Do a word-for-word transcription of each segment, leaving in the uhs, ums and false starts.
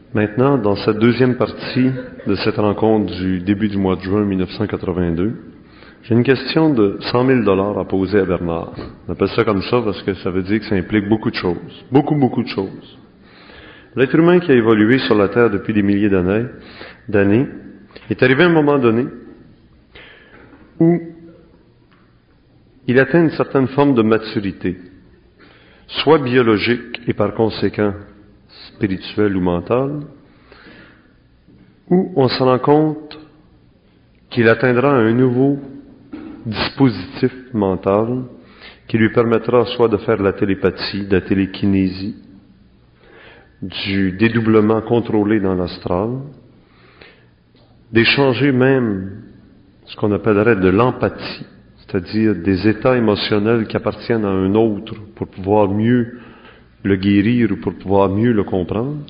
Maintenant, dans cette deuxième partie de cette rencontre du début du mois de juin mille neuf cent quatre-vingt-deux, j'ai une question de cent mille dollars à poser à Bernard. On appelle ça comme ça parce que ça veut dire que ça implique beaucoup de choses. Beaucoup, beaucoup de choses. L'être humain qui a évolué sur la Terre depuis des milliers d'années, d'années est arrivé à un moment donné où il atteint une certaine forme de maturité, soit biologique et par conséquent spirituelle ou mentale, où on se rend compte qu'il atteindra un nouveau dispositif mental qui lui permettra soit de faire de la télépathie, de la télékinésie, du dédoublement contrôlé dans l'astral, d'échanger même ce qu'on appellerait de l'empathie, c'est-à-dire des états émotionnels qui appartiennent à un autre pour pouvoir mieux le guérir ou pour pouvoir mieux le comprendre.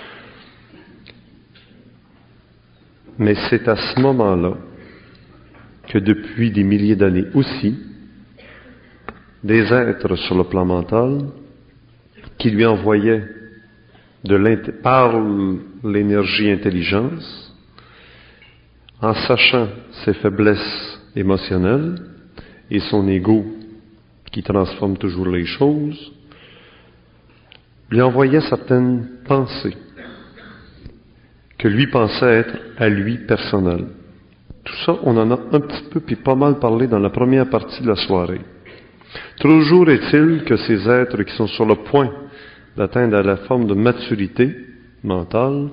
Mais c'est à ce moment-là que depuis des milliers d'années aussi, des êtres sur le plan mental qui lui envoyaient de l'int- par l'énergie intelligence, en sachant ses faiblesses émotionnelles et son ego qui transforme toujours les choses, lui envoyait certaines pensées que lui pensait être à lui personnelles. Tout ça, on en a un petit peu puis pas mal parlé dans la première partie de la soirée. Toujours est-il que ces êtres qui sont sur le point d'atteindre la forme de maturité mentale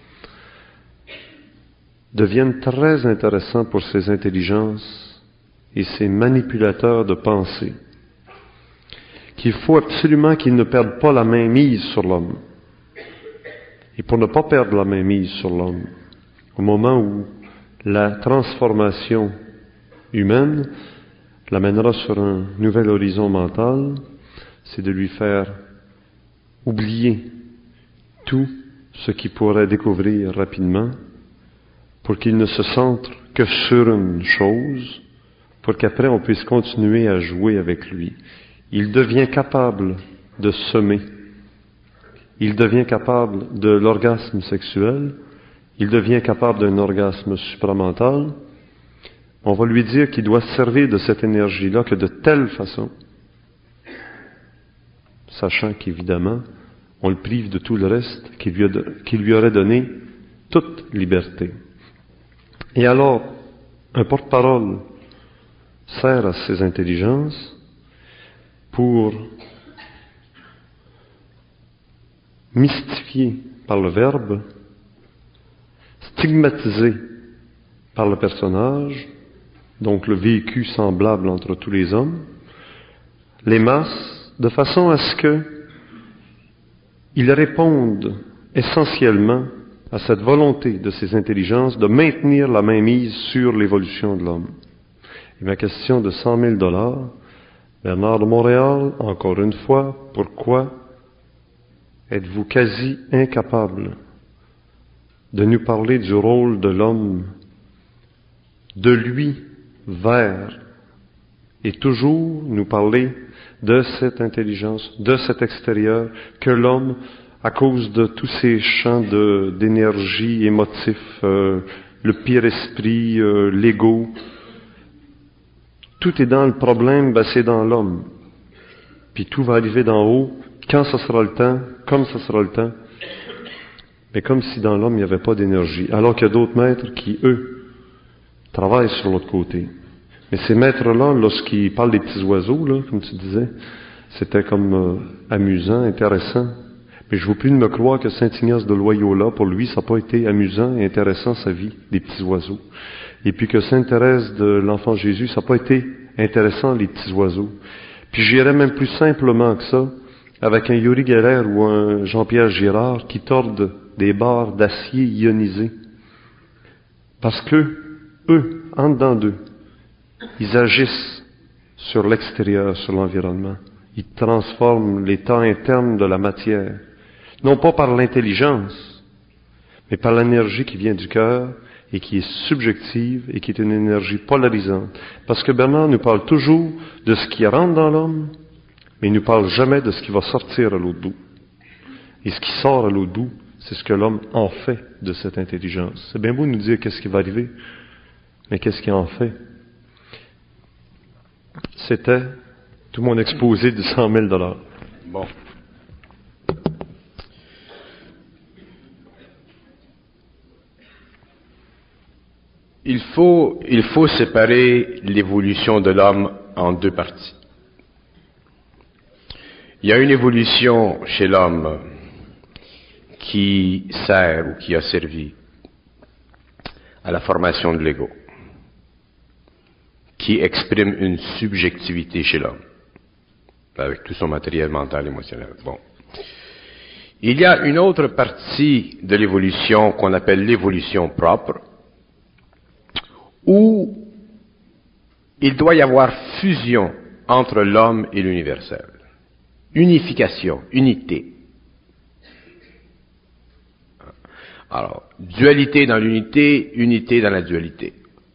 deviennent très intéressants pour ces intelligences et ces manipulateurs de pensée, qu'il faut absolument qu'ils ne perdent pas la main mise sur l'homme. Et pour ne pas perdre la main mise sur l'homme, au moment où la transformation humaine l'amènera sur un nouvel horizon mental, c'est de lui faire oublier tout ce qu'il pourrait découvrir rapidement pour qu'il ne se centre que sur une chose, pour qu'après on puisse continuer à jouer avec lui. Il devient capable de semer. Il devient capable de l'orgasme sexuel. Il devient capable d'un orgasme supramental. On va lui dire qu'il doit se servir de cette énergie-là que de telle façon, sachant qu'évidemment, on le prive de tout le reste qui lui, a, qui lui aurait donné toute liberté. Et alors, un porte-parole sert à ces intelligences pour mystifier par le verbe, stigmatiser par le personnage, donc le vécu semblable entre tous les hommes, les masses, de façon à ce que ils répondent essentiellement à cette volonté de ces intelligences de maintenir la mainmise sur l'évolution de l'homme. Et ma question de cent mille dollars, Bernard de Montréal, encore une fois, pourquoi êtes-vous quasi incapable de nous parler du rôle de l'homme, de lui vers, et toujours nous parler de cette intelligence, de cet extérieur, que l'homme, à cause de tous ces champs de, d'énergie émotifs, euh, le pire esprit, euh, l'ego, tout est dans le problème, ben c'est dans l'homme. Puis tout va arriver d'en haut, quand ce sera le temps, comme ce sera le temps. Mais comme si dans l'homme, il n'y avait pas d'énergie. Alors qu'il y a d'autres maîtres qui, eux, travaillent sur l'autre côté. Mais ces maîtres-là, lorsqu'ils parlent des petits oiseaux, là, comme tu disais, c'était comme euh, amusant, intéressant. Mais je vous prie de me croire que Saint Ignace de Loyola, pour lui, ça n'a pas été amusant et intéressant sa vie, des petits oiseaux. Et puis que Sainte Thérèse de l'Enfant Jésus, ça n'a pas été intéressant, les petits oiseaux. Puis j'irais même plus simplement que ça, avec un Yuri Geller ou un Jean-Pierre Girard qui tordent des barres d'acier ionisé. Parce que, eux, en dedans d'eux, ils agissent sur l'extérieur, sur l'environnement. Ils transforment l'état interne de la matière. Non pas par l'intelligence, mais par l'énergie qui vient du cœur et qui est subjective et qui est une énergie polarisante. Parce que Bernard nous parle toujours de ce qui rentre dans l'homme, mais il ne nous parle jamais de ce qui va sortir à l'autre bout. Et ce qui sort à l'autre bout, c'est ce que l'homme en fait de cette intelligence. C'est bien beau nous dire qu'est-ce qui va arriver, mais qu'est-ce qu'il en fait? C'était tout mon exposé de cent mille dollars. Bon. Il faut, il faut séparer l'évolution de l'homme en deux parties. Il y a une évolution chez l'homme qui sert ou qui a servi à la formation de l'ego, qui exprime une subjectivité chez l'homme, avec tout son matériel mental, émotionnel. Bon. Il y a une autre partie de l'évolution qu'on appelle l'évolution propre, où il doit y avoir fusion entre l'homme et l'universel. Unification, unité. Alors, dualité dans l'unité, unité dans la dualité.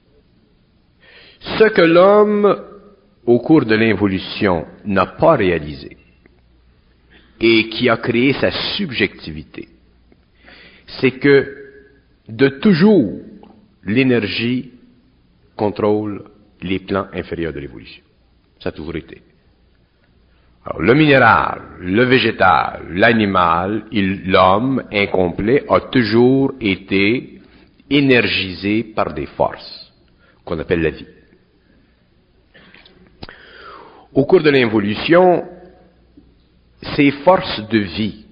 Ce que l'homme, au cours de l'évolution, n'a pas réalisé, et qui a créé sa subjectivité, c'est que, de toujours, l'énergie contrôle les plans inférieurs de l'évolution. Ça a toujours été. Alors, le minéral, le végétal, l'animal, l'homme incomplet a toujours été énergisé par des forces qu'on appelle la vie. Au cours de l'évolution, ces forces de vie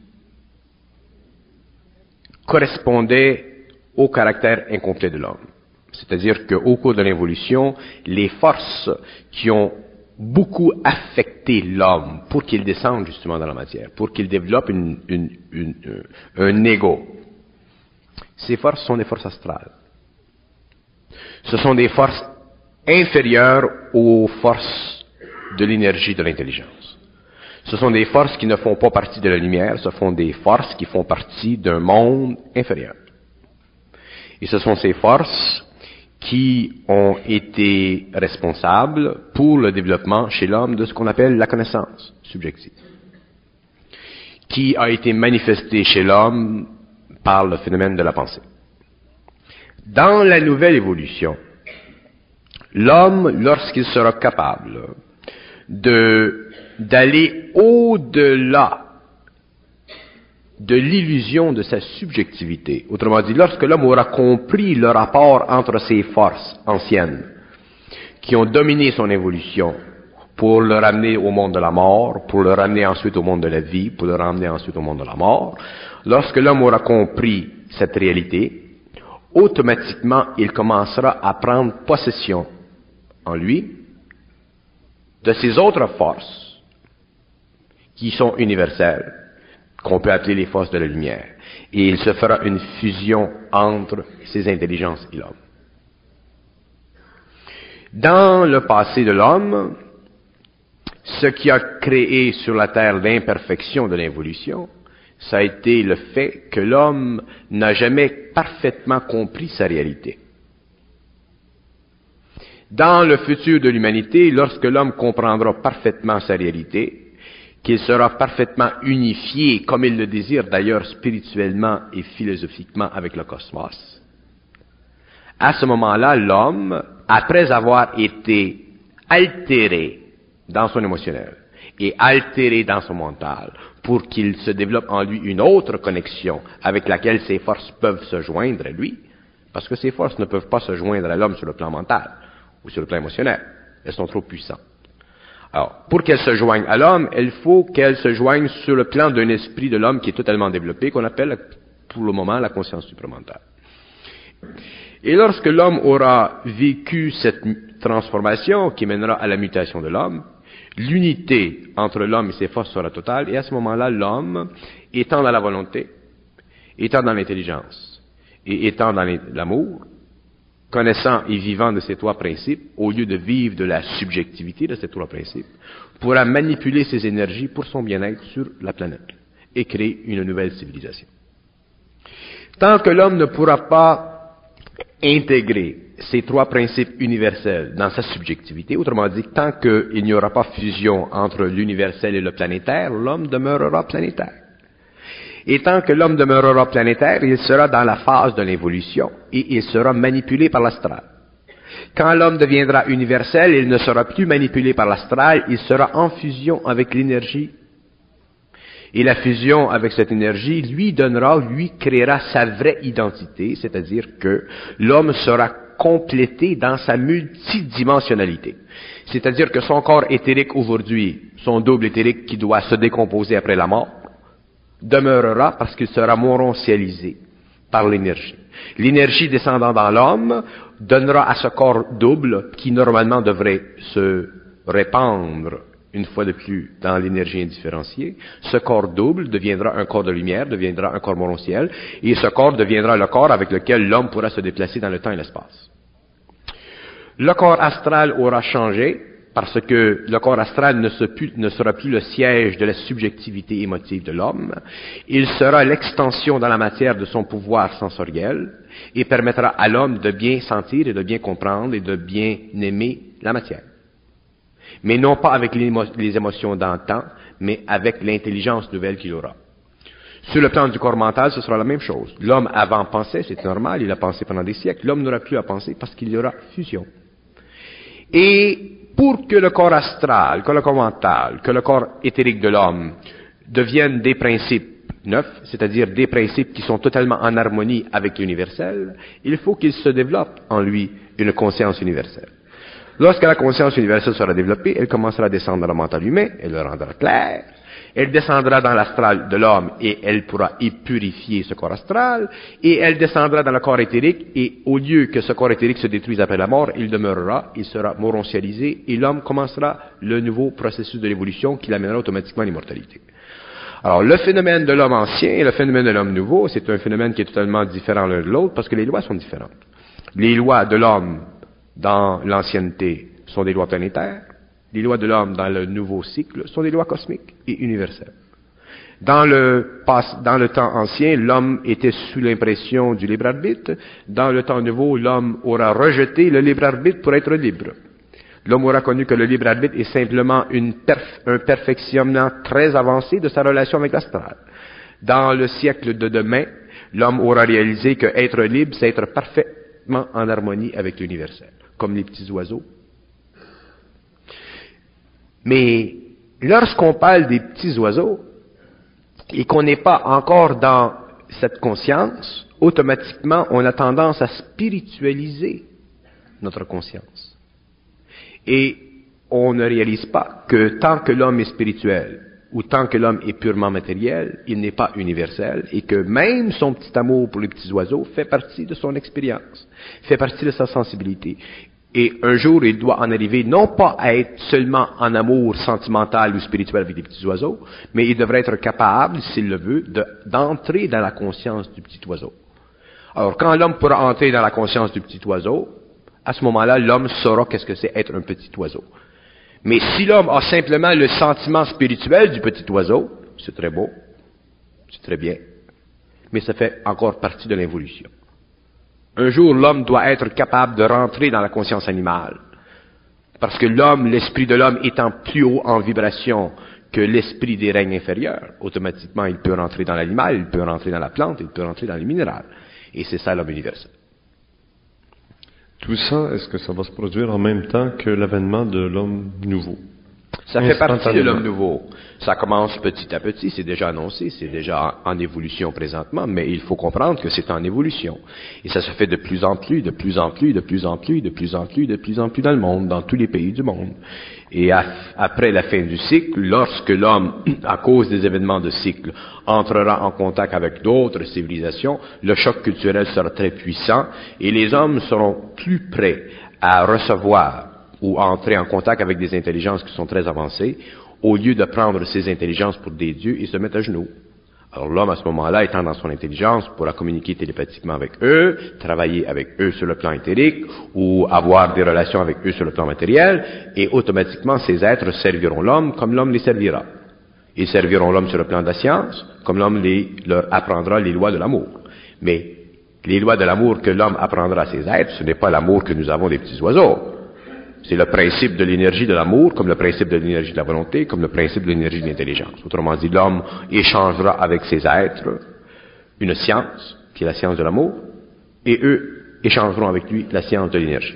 correspondaient au caractère incomplet de l'homme. C'est-à-dire qu'au cours de l'évolution, les forces qui ont beaucoup affecté l'homme pour qu'il descende justement dans la matière, pour qu'il développe une, une, une, une, un ego, ces forces sont des forces astrales. Ce sont des forces inférieures aux forces de l'énergie de l'intelligence. Ce sont des forces qui ne font pas partie de la lumière, ce sont des forces qui font partie d'un monde inférieur. Et ce sont ces forces qui ont été responsables pour le développement chez l'homme de ce qu'on appelle la connaissance subjective, qui a été manifestée chez l'homme par le phénomène de la pensée. Dans la nouvelle évolution, l'homme, lorsqu'il sera capable de, d'aller au-delà de l'illusion de sa subjectivité. Autrement dit, lorsque l'homme aura compris le rapport entre ces forces anciennes qui ont dominé son évolution pour le ramener au monde de la mort, pour le ramener ensuite au monde de la vie, pour le ramener ensuite au monde de la mort, lorsque l'homme aura compris cette réalité, automatiquement, il commencera à prendre possession en lui de ces autres forces qui sont universelles, qu'on peut appeler les forces de la lumière. Et il se fera une fusion entre ces intelligences et l'homme. Dans le passé de l'homme, ce qui a créé sur la terre l'imperfection de l'évolution, ça a été le fait que l'homme n'a jamais parfaitement compris sa réalité. Dans le futur de l'humanité, lorsque l'homme comprendra parfaitement sa réalité, qu'il sera parfaitement unifié, comme il le désire d'ailleurs spirituellement et philosophiquement avec le cosmos, à ce moment-là, l'homme, après avoir été altéré dans son émotionnel et altéré dans son mental, pour qu'il se développe en lui une autre connexion avec laquelle ces forces peuvent se joindre à lui, parce que ces forces ne peuvent pas se joindre à l'homme sur le plan mental ou sur le plan émotionnel, elles sont trop puissantes. Alors, pour qu'elles se joignent à l'homme, il faut qu'elles se joignent sur le plan d'un esprit de l'homme qui est totalement développé, qu'on appelle pour le moment la conscience supramentale. Et lorsque l'homme aura vécu cette transformation qui mènera à la mutation de l'homme, l'unité entre l'homme et ses forces sera totale, et à ce moment-là, l'homme, étant dans la volonté, étant dans l'intelligence, et étant dans l'amour, connaissant et vivant de ces trois principes, au lieu de vivre de la subjectivité de ces trois principes, pourra manipuler ses énergies pour son bien-être sur la planète et créer une nouvelle civilisation. Tant que l'homme ne pourra pas intégrer ces trois principes universels dans sa subjectivité, autrement dit, tant qu'il n'y aura pas fusion entre l'universel et le planétaire, l'homme demeurera planétaire. Et tant que l'homme demeurera planétaire, il sera dans la phase de l'évolution et il sera manipulé par l'astral. Quand l'homme deviendra universel, il ne sera plus manipulé par l'astral, il sera en fusion avec l'énergie. Et la fusion avec cette énergie lui donnera, lui créera sa vraie identité, c'est-à-dire que l'homme sera complété dans sa multidimensionnalité. C'est-à-dire que son corps éthérique aujourd'hui, son double éthérique qui doit se décomposer après la mort, demeurera parce qu'il sera morontialisé par l'énergie. L'énergie descendant dans l'homme donnera à ce corps double, qui normalement devrait se répandre une fois de plus dans l'énergie indifférenciée, ce corps double deviendra un corps de lumière, deviendra un corps morontiel, et ce corps deviendra le corps avec lequel l'homme pourra se déplacer dans le temps et l'espace. Le corps astral aura changé, parce que le corps astral ne, se plus, ne sera plus le siège de la subjectivité émotive de l'homme, il sera l'extension dans la matière de son pouvoir sensoriel, et permettra à l'homme de bien sentir et de bien comprendre et de bien aimer la matière. Mais non pas avec les émotions d'antan, mais avec l'intelligence nouvelle qu'il aura. Sur le plan du corps mental, ce sera la même chose. L'homme avant pensait, c'est normal, il a pensé pendant des siècles. L'homme n'aura plus à penser parce qu'il y aura fusion. Et pour que le corps astral, que le corps mental, que le corps éthérique de l'homme deviennent des principes neufs, c'est-à-dire des principes qui sont totalement en harmonie avec l'universel, il faut qu'il se développe en lui une conscience universelle. Lorsque la conscience universelle sera développée, elle commencera à descendre dans le mental humain, elle le rendra clair, elle descendra dans l'astral de l'homme et elle pourra y purifier ce corps astral, et elle descendra dans le corps éthérique, et au lieu que ce corps éthérique se détruise après la mort, il demeurera, il sera morontialisé, et l'homme commencera le nouveau processus de l'évolution qui l'amènera automatiquement à l'immortalité. Alors, le phénomène de l'homme ancien et le phénomène de l'homme nouveau, c'est un phénomène qui est totalement différent l'un de l'autre, parce que les lois sont différentes. Les lois de l'homme dans l'ancienneté sont des lois planétaires, les lois de l'homme dans le nouveau cycle sont des lois cosmiques et universelles. Dans le, dans le temps ancien, l'homme était sous l'impression du libre arbitre. Dans le temps nouveau, l'homme aura rejeté le libre arbitre pour être libre. L'homme aura connu que le libre arbitre est simplement une perf, un perfectionnement très avancé de sa relation avec l'astral. Dans le siècle de demain, l'homme aura réalisé que être libre, c'est être parfaitement en harmonie avec l'universel, comme les petits oiseaux. Mais lorsqu'on parle des petits oiseaux et qu'on n'est pas encore dans cette conscience, automatiquement, on a tendance à spiritualiser notre conscience. Et on ne réalise pas que tant que l'homme est spirituel ou tant que l'homme est purement matériel, il n'est pas universel, et que même son petit amour pour les petits oiseaux fait partie de son expérience, fait partie de sa sensibilité. Et un jour, il doit en arriver non pas à être seulement en amour sentimental ou spirituel avec les petits oiseaux, mais il devrait être capable, s'il le veut, de, d'entrer dans la conscience du petit oiseau. Alors, quand l'homme pourra entrer dans la conscience du petit oiseau, à ce moment-là, l'homme saura qu'est-ce que c'est être un petit oiseau. Mais si l'homme a simplement le sentiment spirituel du petit oiseau, c'est très beau, c'est très bien, mais ça fait encore partie de l'évolution. Un jour, l'homme doit être capable de rentrer dans la conscience animale. Parce que l'homme, l'esprit de l'homme étant plus haut en vibration que l'esprit des règnes inférieurs, automatiquement, il peut rentrer dans l'animal, il peut rentrer dans la plante, il peut rentrer dans les minérales. Et c'est ça l'homme universel. Tout ça, est-ce que ça va se produire en même temps que l'avènement de l'homme nouveau? Ça fait partie de l'homme nouveau. Ça commence petit à petit, c'est déjà annoncé, c'est déjà en évolution présentement, mais il faut comprendre que c'est en évolution. Et ça se fait de plus en plus, de plus en plus, de plus en plus, de plus en plus, de plus en plus dans le monde, dans tous les pays du monde. Et à, après la fin du cycle, lorsque l'homme, à cause des événements de cycle, entrera en contact avec d'autres civilisations, le choc culturel sera très puissant et les hommes seront plus prêts à recevoir ou à entrer en contact avec des intelligences qui sont très avancées, au lieu de prendre ces intelligences pour des dieux et se mettre à genoux. Alors l'homme, à ce moment-là, étant dans son intelligence, pourra communiquer télépathiquement avec eux, travailler avec eux sur le plan éthérique, ou avoir des relations avec eux sur le plan matériel, et automatiquement, ces êtres serviront l'homme comme l'homme les servira. Ils serviront l'homme sur le plan de la science, comme l'homme les, leur apprendra les lois de l'amour. Mais les lois de l'amour que l'homme apprendra à ces êtres, ce n'est pas l'amour que nous avons des petits oiseaux. C'est le principe de l'énergie de l'amour, comme le principe de l'énergie de la volonté, comme le principe de l'énergie de l'intelligence. Autrement dit, l'homme échangera avec ses êtres une science, qui est la science de l'amour, et eux échangeront avec lui la science de l'énergie.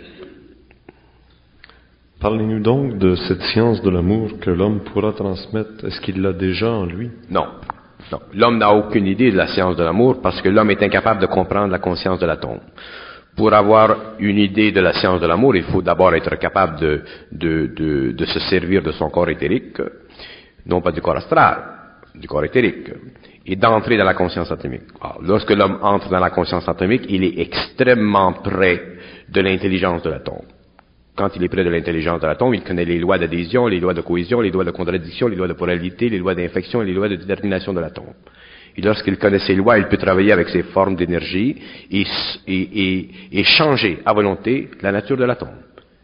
Parlez-nous donc de cette science de l'amour que l'homme pourra transmettre. Est-ce qu'il l'a déjà en lui? Non. Non. L'homme n'a aucune idée de la science de l'amour parce que l'homme est incapable de comprendre la conscience de l'atome. Pour avoir une idée de la science de l'amour, il faut d'abord être capable de, de, de, de se servir de son corps éthérique, non pas du corps astral, du corps éthérique, et d'entrer dans la conscience atomique. Alors, lorsque l'homme entre dans la conscience atomique, il est extrêmement près de l'intelligence de l'atome. Quand il est près de l'intelligence de l'atome, il connaît les lois d'adhésion, les lois de cohésion, les lois de contradiction, les lois de pluralité, les lois d'infection et les lois de détermination de l'atome. Et lorsqu'il connaît ces lois, il peut travailler avec ces formes d'énergie et, et, et, et changer à volonté la nature de l'atome.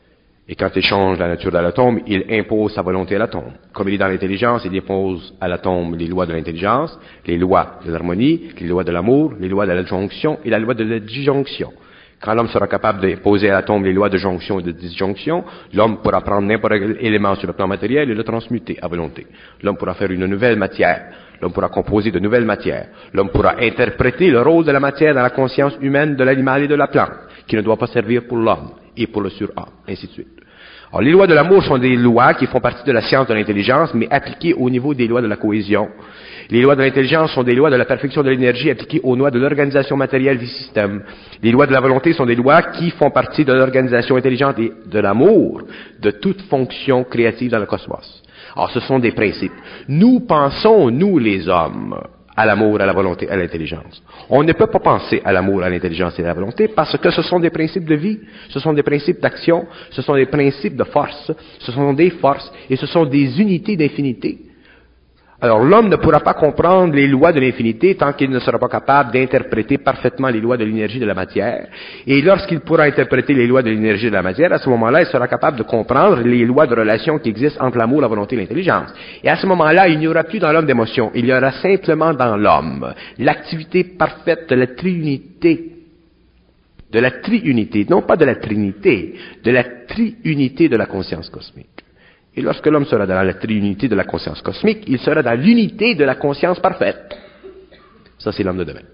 Et quand il change la nature de l'atome, il impose sa volonté à l'atome. Comme il est dans l'intelligence, il impose à l'atome les lois de l'intelligence, les lois de l'harmonie, les lois de l'amour, les lois de la jonction et la loi de la disjonction. Quand l'homme sera capable d'imposer à l'atome les lois de jonction et de disjonction, l'homme pourra prendre n'importe quel élément sur le plan matériel et le transmuter à volonté. L'homme pourra faire une nouvelle matière. L'homme pourra composer de nouvelles matières. L'homme pourra interpréter le rôle de la matière dans la conscience humaine de l'animal et de la plante, qui ne doit pas servir pour l'homme et pour le surhomme, ainsi de suite. Alors, les lois de l'amour sont des lois qui font partie de la science de l'intelligence, mais appliquées au niveau des lois de la cohésion. Les lois de l'intelligence sont des lois de la perfection de l'énergie appliquées aux lois de l'organisation matérielle du système. Les lois de la volonté sont des lois qui font partie de l'organisation intelligente et de l'amour de toute fonction créative dans le cosmos. Alors, ce sont des principes. Nous pensons, nous les hommes, à l'amour, à la volonté, à l'intelligence. On ne peut pas penser à l'amour, à l'intelligence et à la volonté parce que ce sont des principes de vie, ce sont des principes d'action, ce sont des principes de force, ce sont des forces et ce sont des unités d'infinité. Alors l'homme ne pourra pas comprendre les lois de l'infinité tant qu'il ne sera pas capable d'interpréter parfaitement les lois de l'énergie de la matière. Et lorsqu'il pourra interpréter les lois de l'énergie de la matière, à ce moment-là, il sera capable de comprendre les lois de relation qui existent entre l'amour, la volonté et l'intelligence. Et à ce moment-là, il n'y aura plus dans l'homme d'émotion, il y aura simplement dans l'homme l'activité parfaite de la triunité. De la triunité, non pas de la trinité, de la triunité de la conscience cosmique. Et lorsque l'homme sera dans la triunité de la conscience cosmique, il sera dans l'unité de la conscience parfaite. Ça, c'est l'homme de demain.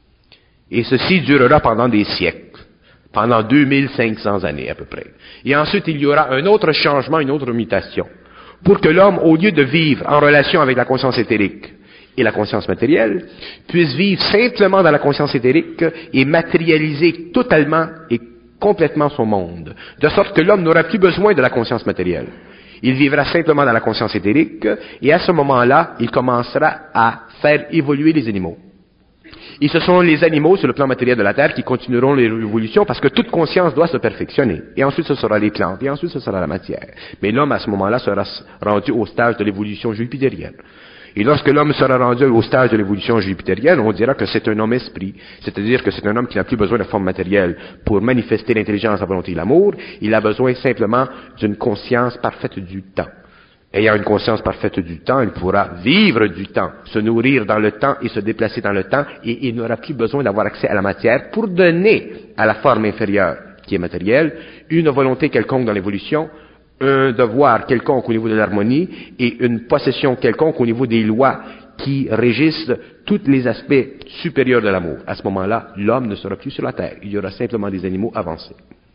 Et ceci durera pendant des siècles, pendant deux mille cinq cents années à peu près. Et ensuite, il y aura un autre changement, une autre mutation, pour que l'homme, au lieu de vivre en relation avec la conscience éthérique et la conscience matérielle, puisse vivre simplement dans la conscience éthérique et matérialiser totalement et complètement son monde, de sorte que l'homme n'aura plus besoin de la conscience matérielle. Il vivra simplement dans la conscience éthérique, et à ce moment-là, il commencera à faire évoluer les animaux. Et ce sont les animaux sur le plan matériel de la Terre qui continueront l'évolution parce que toute conscience doit se perfectionner. Et ensuite, ce sera les plantes, et ensuite, ce sera la matière. Mais l'homme, à ce moment-là, sera rendu au stage de l'évolution jupitérienne. Et lorsque l'homme sera rendu au stage de l'évolution jupitérienne, on dira que c'est un homme esprit. C'est-à-dire que c'est un homme qui n'a plus besoin de forme matérielle pour manifester l'intelligence, la volonté et l'amour. Il a besoin simplement d'une conscience parfaite du temps. Ayant une conscience parfaite du temps, il pourra vivre du temps, se nourrir dans le temps et se déplacer dans le temps, et il n'aura plus besoin d'avoir accès à la matière pour donner à la forme inférieure, qui est matérielle, une volonté quelconque dans l'évolution, un devoir quelconque au niveau de l'harmonie et une possession quelconque au niveau des lois qui régissent tous les aspects supérieurs de l'amour. À ce moment-là, l'homme ne sera plus sur la terre. Il y aura simplement des animaux avancés.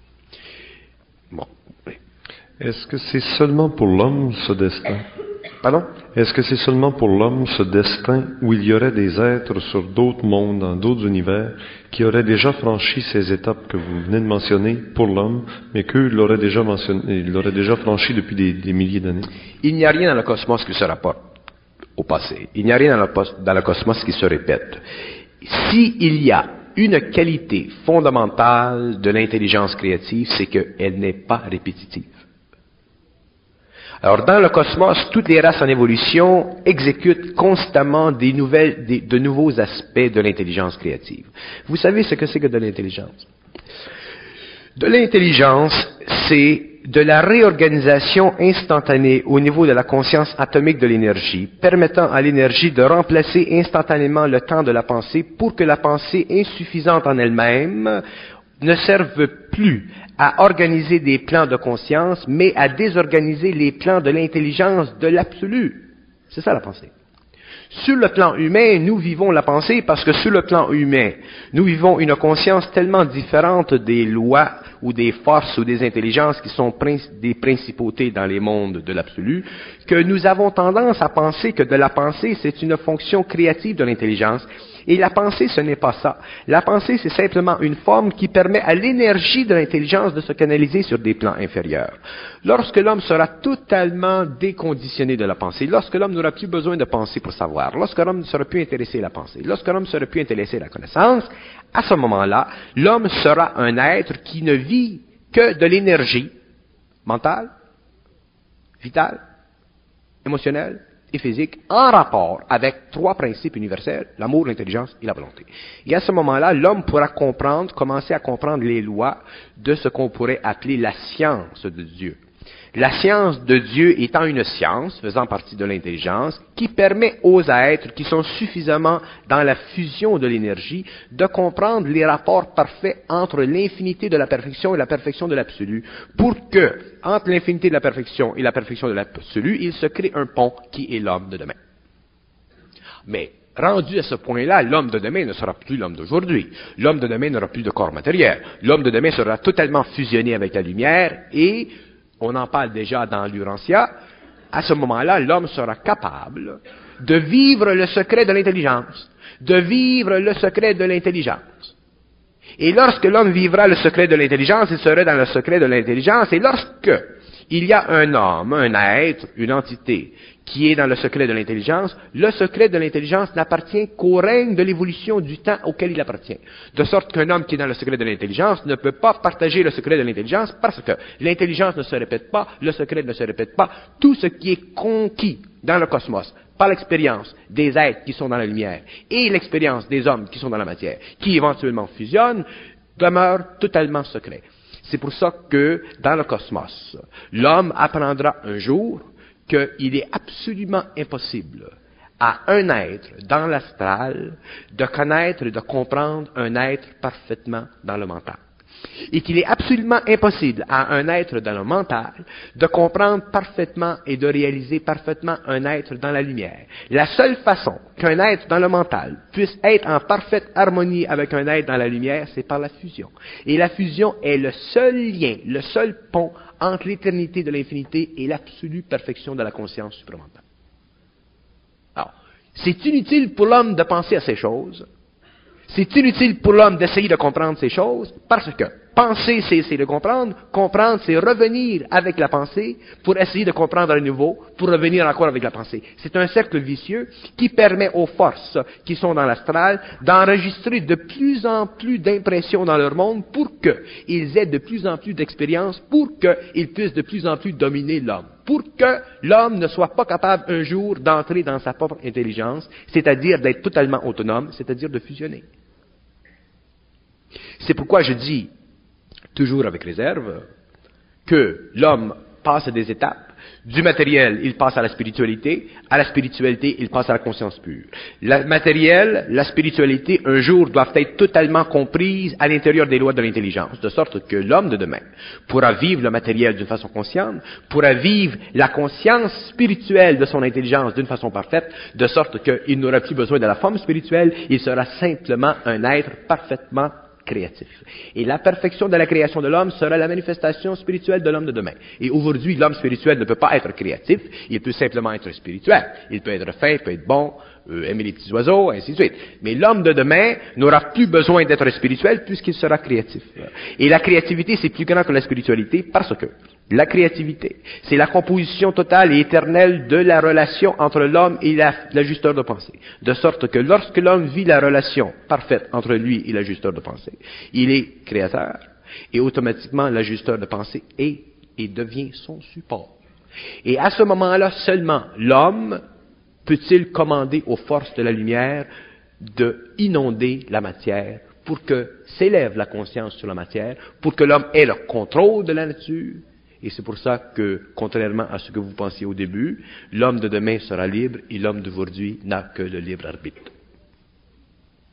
Bon. Est-ce que c'est seulement pour l'homme ce destin? Pardon? Est-ce que c'est seulement pour l'homme ce destin où il y aurait des êtres sur d'autres mondes, dans d'autres univers, qui auraient déjà franchi ces étapes que vous venez de mentionner pour l'homme, mais qu'eux l'auraient déjà mentionné, ils l'auraient déjà franchi depuis des, des milliers d'années? Il n'y a rien dans le cosmos qui se rapporte au passé. Il n'y a rien dans le, dans le cosmos qui se répète. S'il y a une qualité fondamentale de l'intelligence créative, c'est qu'elle n'est pas répétitive. Alors, dans le cosmos, toutes les races en évolution exécutent constamment des nouvelles, des, de nouveaux aspects de l'intelligence créative. Vous savez ce que c'est que de l'intelligence? De l'intelligence, c'est de la réorganisation instantanée au niveau de la conscience atomique de l'énergie, permettant à l'énergie de remplacer instantanément le temps de la pensée pour que la pensée insuffisante en elle-même ne serve plus à organiser des plans de conscience, mais à désorganiser les plans de l'intelligence de l'absolu. C'est ça la pensée. Sur le plan humain, nous vivons la pensée parce que sur le plan humain, nous vivons une conscience tellement différente des lois ou des forces ou des intelligences qui sont des principautés dans les mondes de l'absolu, que nous avons tendance à penser que de la pensée, c'est une fonction créative de l'intelligence. Et la pensée, ce n'est pas ça. La pensée, c'est simplement une forme qui permet à l'énergie de l'intelligence de se canaliser sur des plans inférieurs. Lorsque l'homme sera totalement déconditionné de la pensée, lorsque l'homme n'aura plus besoin de penser pour savoir, lorsque l'homme ne sera plus intéressé à la pensée, lorsque l'homme ne sera plus intéressé à la connaissance, à ce moment-là, l'homme sera un être qui ne vit que de l'énergie mentale, vitale, émotionnelle, et physique en rapport avec trois principes universels, l'amour, l'intelligence et la volonté. Et à ce moment-là, l'homme pourra comprendre, commencer à comprendre les lois de ce qu'on pourrait appeler la science de Dieu. La science de Dieu étant une science, faisant partie de l'intelligence, qui permet aux êtres qui sont suffisamment dans la fusion de l'énergie de comprendre les rapports parfaits entre l'infinité de la perfection et la perfection de l'absolu, pour que, entre l'infinité de la perfection et la perfection de l'absolu, il se crée un pont qui est l'homme de demain. Mais, rendu à ce point-là, l'homme de demain ne sera plus l'homme d'aujourd'hui. L'homme de demain n'aura plus de corps matériel. L'homme de demain sera totalement fusionné avec la lumière et on en parle déjà dans l'Urantia, à ce moment-là, l'homme sera capable de vivre le secret de l'intelligence, de vivre le secret de l'intelligence. Et lorsque l'homme vivra le secret de l'intelligence, il sera dans le secret de l'intelligence, et lorsque il y a un homme, un être, une entité, qui est dans le secret de l'intelligence, le secret de l'intelligence n'appartient qu'au règne de l'évolution du temps auquel il appartient. De sorte qu'un homme qui est dans le secret de l'intelligence ne peut pas partager le secret de l'intelligence parce que l'intelligence ne se répète pas, le secret ne se répète pas. Tout ce qui est conquis dans le cosmos par l'expérience des êtres qui sont dans la lumière et l'expérience des hommes qui sont dans la matière, qui éventuellement fusionnent, demeure totalement secret. C'est pour ça que, dans le cosmos, l'homme apprendra un jour qu'il est absolument impossible à un être dans l'astral de connaître et de comprendre un être parfaitement dans le mental. Et qu'il est absolument impossible à un être dans le mental de comprendre parfaitement et de réaliser parfaitement un être dans la lumière. La seule façon qu'un être dans le mental puisse être en parfaite harmonie avec un être dans la lumière, c'est par la fusion. Et la fusion est le seul lien, le seul pont entre l'éternité de l'infinité et l'absolue perfection de la conscience supramentale. Alors, c'est inutile pour l'homme de penser à ces choses. C'est inutile pour l'homme d'essayer de comprendre ces choses, parce que penser, c'est essayer de comprendre, comprendre, c'est revenir avec la pensée pour essayer de comprendre à nouveau, pour revenir encore avec la pensée. C'est un cercle vicieux qui permet aux forces qui sont dans l'astral d'enregistrer de plus en plus d'impressions dans leur monde pour qu'ils aient de plus en plus d'expérience, pour qu'ils puissent de plus en plus dominer l'homme, pour que l'homme ne soit pas capable un jour d'entrer dans sa propre intelligence, c'est-à-dire d'être totalement autonome, c'est-à-dire de fusionner. C'est pourquoi je dis, toujours avec réserve, que l'homme passe des étapes. Du matériel, il passe à la spiritualité. À la spiritualité, il passe à la conscience pure. Le matériel, la spiritualité, un jour, doivent être totalement comprises à l'intérieur des lois de l'intelligence, de sorte que l'homme de demain pourra vivre le matériel d'une façon consciente, pourra vivre la conscience spirituelle de son intelligence d'une façon parfaite, de sorte qu'il n'aura plus besoin de la forme spirituelle, il sera simplement un être parfaitement créatif. Et la perfection de la création de l'homme sera la manifestation spirituelle de l'homme de demain. Et aujourd'hui, l'homme spirituel ne peut pas être créatif, il peut simplement être spirituel. Il peut être fin, il peut être bon, euh, aimer les petits oiseaux, ainsi de suite. Mais l'homme de demain n'aura plus besoin d'être spirituel puisqu'il sera créatif. Et la créativité, c'est plus grand que la spiritualité parce que la créativité, c'est la composition totale et éternelle de la relation entre l'homme et la, l'ajusteur de pensée. De sorte que lorsque l'homme vit la relation parfaite entre lui et l'ajusteur de pensée, il est créateur et automatiquement l'ajusteur de pensée est et devient son support. Et à ce moment-là seulement, l'homme peut-il commander aux forces de la lumière de inonder la matière pour que s'élève la conscience sur la matière, pour que l'homme ait le contrôle de la nature. Et c'est pour ça que, contrairement à ce que vous pensiez au début, l'homme de demain sera libre et l'homme d'aujourd'hui n'a que le libre arbitre.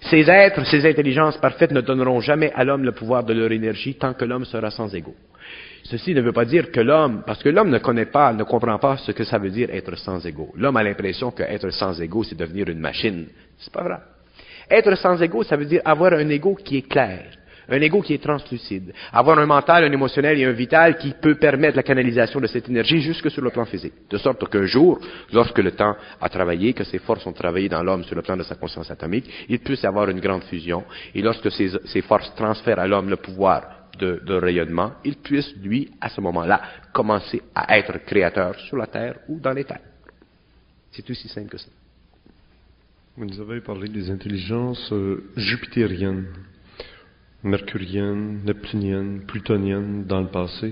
Ces êtres, ces intelligences parfaites ne donneront jamais à l'homme le pouvoir de leur énergie tant que l'homme sera sans ego. Ceci ne veut pas dire que l'homme, parce que l'homme ne connaît pas, ne comprend pas ce que ça veut dire être sans ego. L'homme a l'impression qu'être sans ego, c'est devenir une machine. C'est pas vrai. Être sans ego, ça veut dire avoir un ego qui est clair, un ego qui est translucide, avoir un mental, un émotionnel et un vital qui peut permettre la canalisation de cette énergie jusque sur le plan physique. De sorte qu'un jour, lorsque le temps a travaillé, que ces forces ont travaillé dans l'homme sur le plan de sa conscience atomique, il puisse y avoir une grande fusion. Et lorsque ces, ces forces transfèrent à l'homme le pouvoir de, de rayonnement, il puisse, lui, à ce moment-là, commencer à être créateur sur la Terre ou dans les terres. C'est aussi simple que ça. Vous nous avez parlé des intelligences euh, jupitériennes, mercuriennes, neptuniennes, plutoniennes dans le passé.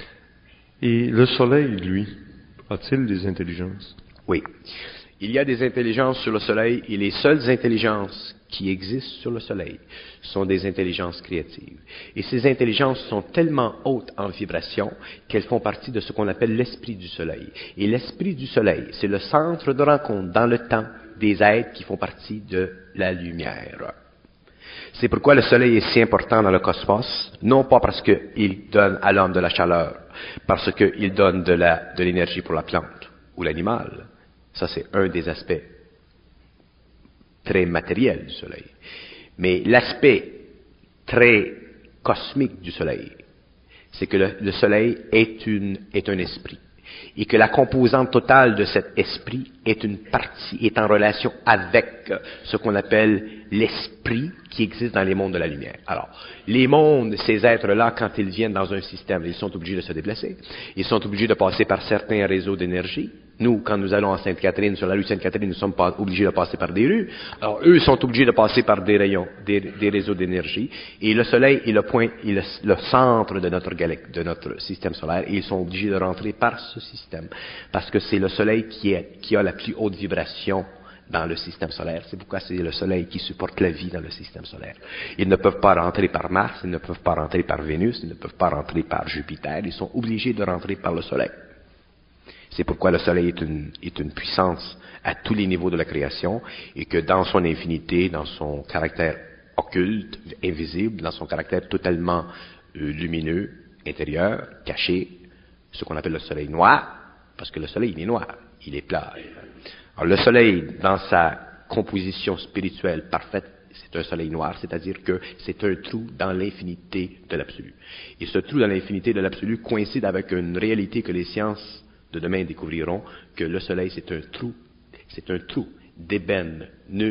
Et le Soleil, lui, a-t-il des intelligences? Oui. Il y a des intelligences sur le Soleil et les seules intelligences qui existent sur le Soleil sont des intelligences créatives. Et ces intelligences sont tellement hautes en vibration qu'elles font partie de ce qu'on appelle l'esprit du Soleil. Et l'esprit du Soleil, c'est le centre de rencontre dans le temps des êtres qui font partie de la lumière. C'est pourquoi le Soleil est si important dans le cosmos, non pas parce qu'il donne à l'homme de la chaleur, parce qu'il donne de la, de l'énergie pour la plante ou l'animal. Ça, c'est un des aspects très matériels du Soleil. Mais l'aspect très cosmique du Soleil, c'est que le, le Soleil est, une, est un esprit. Et que la composante totale de cet esprit est une partie, est en relation avec ce qu'on appelle l'esprit qui existe dans les mondes de la lumière. Alors, les mondes, ces êtres-là, quand ils viennent dans un système, ils sont obligés de se déplacer. Ils sont obligés de passer par certains réseaux d'énergie. Nous, quand nous allons en Sainte-Catherine, sur la rue Sainte-Catherine, nous ne sommes pas obligés de passer par des rues. Alors, eux sont obligés de passer par des rayons, des, des réseaux d'énergie. Et le Soleil est le point, est le, le centre de notre galaxie, de notre système solaire. Et ils sont obligés de rentrer par ce système. Parce que c'est le Soleil qui, est, qui a la plus haute vibration dans le système solaire. C'est pourquoi c'est le Soleil qui supporte la vie dans le système solaire. Ils ne peuvent pas rentrer par Mars, ils ne peuvent pas rentrer par Vénus, ils ne peuvent pas rentrer par Jupiter. Ils sont obligés de rentrer par le Soleil. C'est pourquoi le Soleil est une, est une puissance à tous les niveaux de la création et que dans son infinité, dans son caractère occulte, invisible, dans son caractère totalement euh, lumineux, intérieur, caché, ce qu'on appelle le Soleil noir, parce que le Soleil, il est noir, il est plat. Alors le Soleil, dans sa composition spirituelle parfaite, c'est un soleil noir, c'est-à-dire que c'est un trou dans l'infinité de l'absolu. Et ce trou dans l'infinité de l'absolu coïncide avec une réalité que les sciences de demain découvriront, que le Soleil, c'est un trou, c'est un trou d'ébène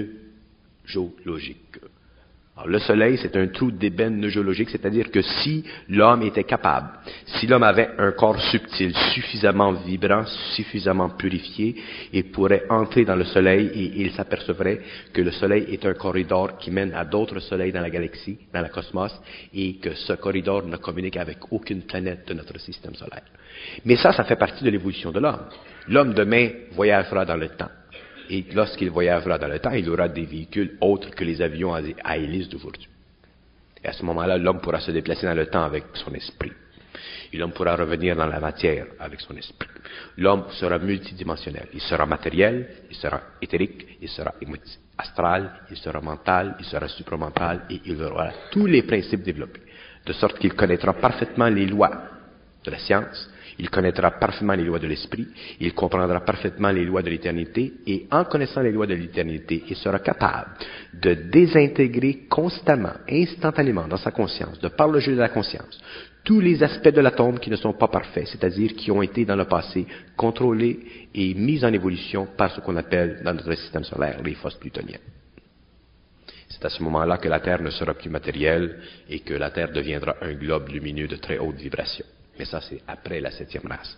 géologique. Alors, le Soleil, c'est un trou d'ébène géologique, c'est-à-dire que si l'homme était capable, si l'homme avait un corps subtil, suffisamment vibrant, suffisamment purifié, il pourrait entrer dans le Soleil et il s'apercevrait que le Soleil est un corridor qui mène à d'autres soleils dans la galaxie, dans le cosmos, et que ce corridor ne communique avec aucune planète de notre système solaire. Mais ça, ça fait partie de l'évolution de l'homme. L'homme demain voyagera dans le temps. Et lorsqu'il voyagera dans le temps, il aura des véhicules autres que les avions à hélice d'aujourd'hui. Et à ce moment-là, l'homme pourra se déplacer dans le temps avec son esprit. Et l'homme pourra revenir dans la matière avec son esprit. L'homme sera multidimensionnel. Il sera matériel, il sera éthérique, il sera astral, il sera mental, il sera supramental, et il aura tous les principes développés. De sorte qu'il connaîtra parfaitement les lois de la science, il connaîtra parfaitement les lois de l'esprit, il comprendra parfaitement les lois de l'éternité, et en connaissant les lois de l'éternité, il sera capable de désintégrer constamment, instantanément dans sa conscience, de par le jeu de la conscience, tous les aspects de l'atome qui ne sont pas parfaits, c'est-à-dire qui ont été dans le passé contrôlés et mis en évolution par ce qu'on appelle dans notre système solaire les forces plutoniennes. C'est à ce moment-là que la Terre ne sera plus matérielle et que la Terre deviendra un globe lumineux de très haute vibration. Mais ça, c'est après la septième race.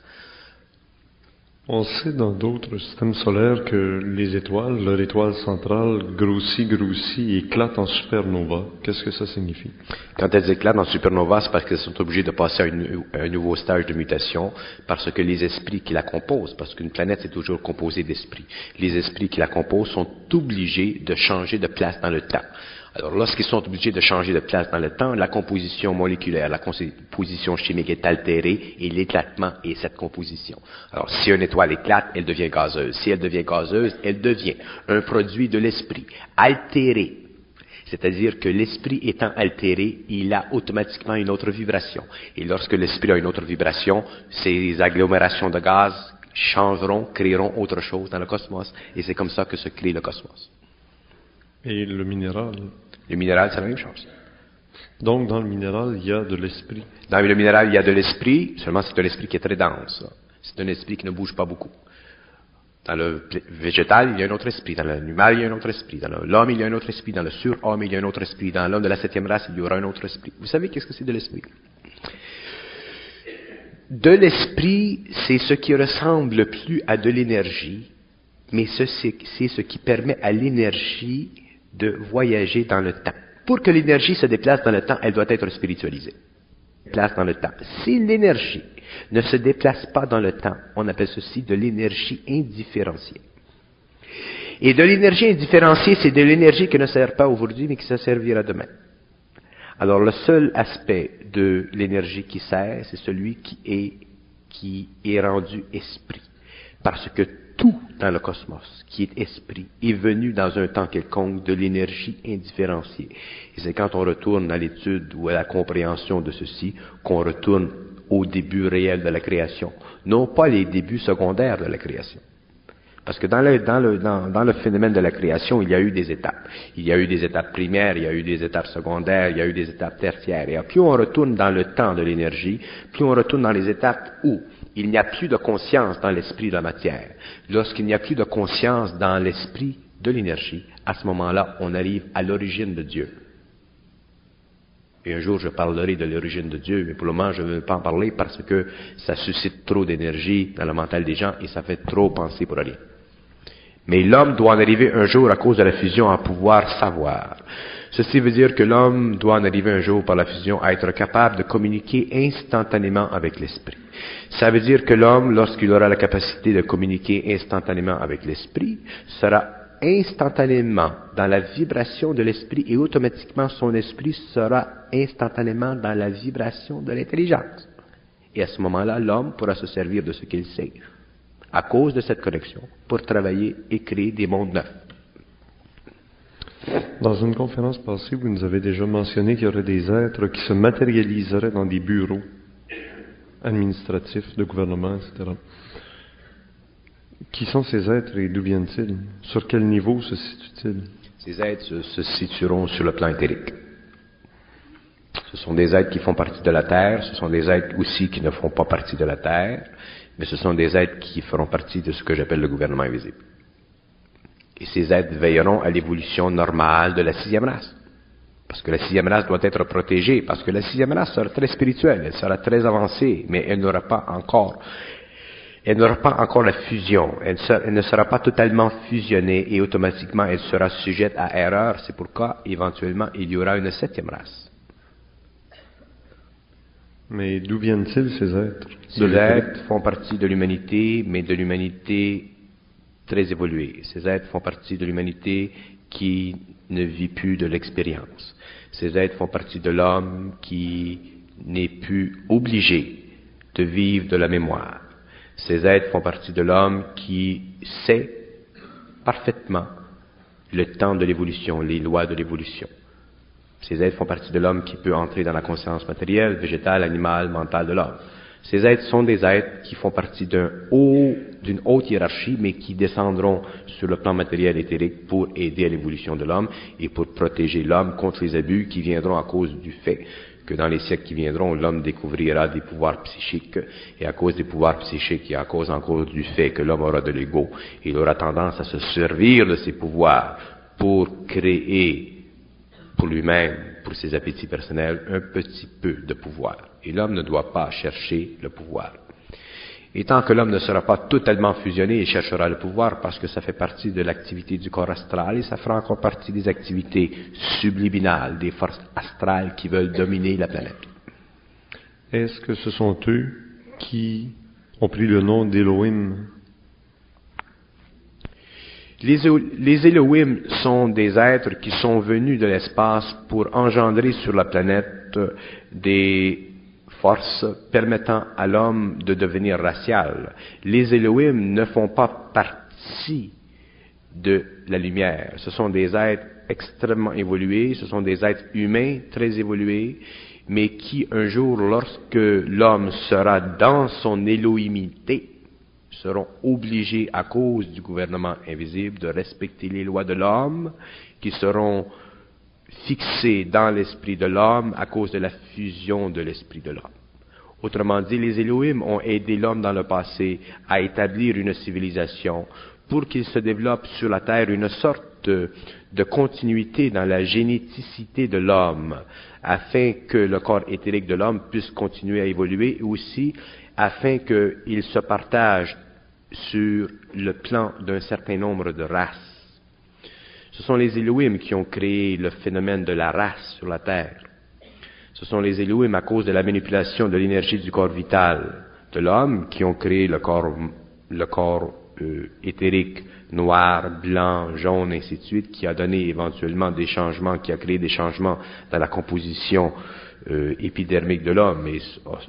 On sait dans d'autres systèmes solaires que les étoiles, leur étoile centrale grossit, grossit et éclate en supernova. Qu'est-ce que ça signifie? Quand elles éclatent en supernova, c'est parce qu'elles sont obligées de passer à, une, à un nouveau stage de mutation, parce que les esprits qui la composent, parce qu'une planète est toujours composée d'esprits, les esprits qui la composent sont obligés de changer de place dans le temps. Alors, lorsqu'ils sont obligés de changer de place dans le temps, la composition moléculaire, la composition chimique est altérée et l'éclatement est cette composition. Alors, si une étoile éclate, elle devient gazeuse. Si elle devient gazeuse, elle devient un produit de l'esprit, altéré. C'est-à-dire que l'esprit étant altéré, il a automatiquement une autre vibration. Et lorsque l'esprit a une autre vibration, ces agglomérations de gaz changeront, créeront autre chose dans le cosmos. Et c'est comme ça que se crée le cosmos. Et le minéral? Le minéral, c'est la même chose. Donc, dans le minéral, il y a de l'esprit. Dans le minéral, il y a de l'esprit, seulement c'est un esprit qui est très dense. C'est un esprit qui ne bouge pas beaucoup. Dans le végétal, il y a un autre esprit. Dans l'animal, il y a un autre esprit. Dans l'homme, il y a un autre esprit. Dans le surhomme, il y a un autre esprit. Dans l'homme de la septième race, il y aura un autre esprit. Vous savez qu'est-ce que c'est de l'esprit? De l'esprit, c'est ce qui ressemble le plus à de l'énergie, mais c'est ce qui permet à l'énergie de voyager dans le temps. Pour que l'énergie se déplace dans le temps, elle doit être spiritualisée. Place dans le temps. Si l'énergie ne se déplace pas dans le temps, on appelle ceci de l'énergie indifférenciée. Et de l'énergie indifférenciée, c'est de l'énergie qui ne sert pas aujourd'hui, mais qui se servira demain. Alors, le seul aspect de l'énergie qui sert, c'est celui qui est, qui est rendu esprit. Parce que tout dans le cosmos, qui est esprit, est venu dans un temps quelconque de l'énergie indifférenciée. Et c'est quand on retourne à l'étude ou à la compréhension de ceci qu'on retourne au début réel de la création, non pas les débuts secondaires de la création. Parce que dans le, dans le, dans, dans le phénomène de la création, il y a eu des étapes. Il y a eu des étapes primaires, il y a eu des étapes secondaires, il y a eu des étapes tertiaires. Et plus on retourne dans le temps de l'énergie, plus on retourne dans les étapes où il n'y a plus de conscience dans l'esprit de la matière. Lorsqu'il n'y a plus de conscience dans l'esprit de l'énergie, à ce moment-là, on arrive à l'origine de Dieu. Et un jour, je parlerai de l'origine de Dieu, mais pour le moment, je ne veux pas en parler parce que ça suscite trop d'énergie dans le mental des gens et ça fait trop penser pour rien. Mais l'homme doit en arriver un jour, à cause de la fusion, à pouvoir savoir. Ceci veut dire que l'homme doit en arriver un jour, par la fusion, à être capable de communiquer instantanément avec l'esprit. Ça veut dire que l'homme, lorsqu'il aura la capacité de communiquer instantanément avec l'esprit, sera instantanément dans la vibration de l'esprit et automatiquement son esprit sera instantanément dans la vibration de l'intelligence. Et à ce moment-là, l'homme pourra se servir de ce qu'il sait, à cause de cette connexion, pour travailler et créer des mondes neufs. Dans une conférence passée, vous nous avez déjà mentionné qu'il y aurait des êtres qui se matérialiseraient dans des bureaux administratifs, de gouvernement, et cetera. Qui sont ces êtres et d'où viennent-ils? Sur quel niveau se situent-ils? Ces êtres se, se situeront sur le plan éthérique. Ce sont des êtres qui font partie de la Terre, ce sont des êtres aussi qui ne font pas partie de la Terre, mais ce sont des êtres qui feront partie de ce que j'appelle le gouvernement invisible. Et ces êtres veilleront à l'évolution normale de la sixième race. Parce que la sixième race doit être protégée, parce que la sixième race sera très spirituelle, elle sera très avancée, mais elle n'aura pas encore, elle n'aura pas encore la fusion, elle, sera, elle ne sera pas totalement fusionnée et automatiquement elle sera sujette à erreur, c'est pourquoi éventuellement il y aura une septième race. Mais d'où viennent-ils ces êtres? Ces êtres font partie de l'humanité, mais de l'humanité très évoluée. Ces êtres font partie de l'humanité qui ne vit plus de l'expérience. Ces êtres font partie de l'homme qui n'est plus obligé de vivre de la mémoire. Ces êtres font partie de l'homme qui sait parfaitement le temps de l'évolution, les lois de l'évolution. Ces êtres font partie de l'homme qui peut entrer dans la conscience matérielle, végétale, animale, mentale de l'homme. Ces êtres sont des êtres qui font partie d'un haut, d'une haute hiérarchie, mais qui descendront sur le plan matériel éthérique pour aider à l'évolution de l'homme et pour protéger l'homme contre les abus qui viendront à cause du fait que dans les siècles qui viendront, l'homme découvrira des pouvoirs psychiques, et à cause des pouvoirs psychiques et à cause encore du fait que l'homme aura de l'ego, il aura tendance à se servir de ces pouvoirs pour créer pour lui-même, pour ses appétits personnels, un petit peu de pouvoir. Et l'homme ne doit pas chercher le pouvoir. Et tant que l'homme ne sera pas totalement fusionné, il cherchera le pouvoir parce que ça fait partie de l'activité du corps astral et ça fera encore partie des activités subliminales, des forces astrales qui veulent dominer la planète. Est-ce que ce sont eux qui ont pris le nom d'Elohim? Les, les Elohim sont des êtres qui sont venus de l'espace pour engendrer sur la planète des forces permettant à l'homme de devenir racial. Les Elohim ne font pas partie de la lumière. Ce sont des êtres extrêmement évolués, ce sont des êtres humains très évolués, mais qui un jour, lorsque l'homme sera dans son élohimité, seront obligés à cause du gouvernement invisible de respecter les lois de l'homme, qui seront fixées dans l'esprit de l'homme à cause de la fusion de l'esprit de l'homme. Autrement dit, les Elohim ont aidé l'homme dans le passé à établir une civilisation pour qu'il se développe sur la terre une sorte de, de continuité dans la généticité de l'homme, afin que le corps éthérique de l'homme puisse continuer à évoluer, et aussi afin qu'il se partage sur le plan d'un certain nombre de races. Ce sont les Elohim qui ont créé le phénomène de la race sur la terre. Ce sont les Elohim, à cause de la manipulation de l'énergie du corps vital de l'homme, qui ont créé le corps, le corps euh, éthérique, noir, blanc, jaune, ainsi de suite, qui a donné éventuellement des changements, qui a créé des changements dans la composition euh, épidermique de l'homme et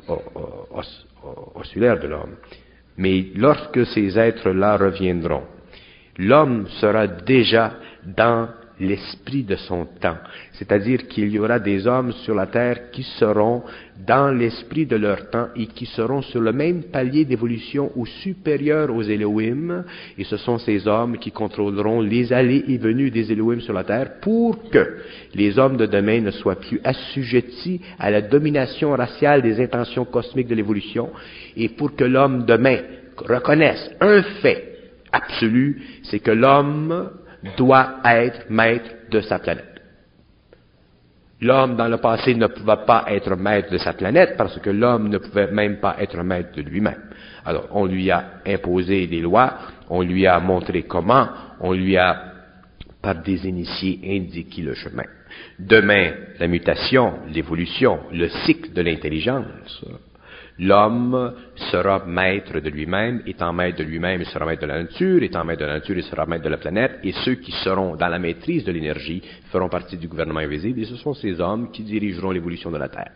ossulaire de l'homme. Mais lorsque ces êtres-là reviendront, l'homme sera déjà dans l'esprit de son temps. C'est-à-dire qu'il y aura des hommes sur la terre qui seront dans l'esprit de leur temps et qui seront sur le même palier d'évolution ou supérieur aux Elohim, et ce sont ces hommes qui contrôleront les allées et venues des Elohim sur la terre pour que les hommes de demain ne soient plus assujettis à la domination raciale des intentions cosmiques de l'évolution, et pour que l'homme demain reconnaisse un fait absolu, c'est que l'homme doit être maître de sa planète. L'homme, dans le passé, ne pouvait pas être maître de sa planète parce que l'homme ne pouvait même pas être maître de lui-même. Alors, on lui a imposé des lois, on lui a montré comment, on lui a, par des initiés, indiqué le chemin. Demain, la mutation, l'évolution, le cycle de l'intelligence, l'homme sera maître de lui-même, étant maître de lui-même, il sera maître de la nature, étant maître de la nature, il sera maître de la planète, et ceux qui seront dans la maîtrise de l'énergie feront partie du gouvernement invisible, et ce sont ces hommes qui dirigeront l'évolution de la Terre.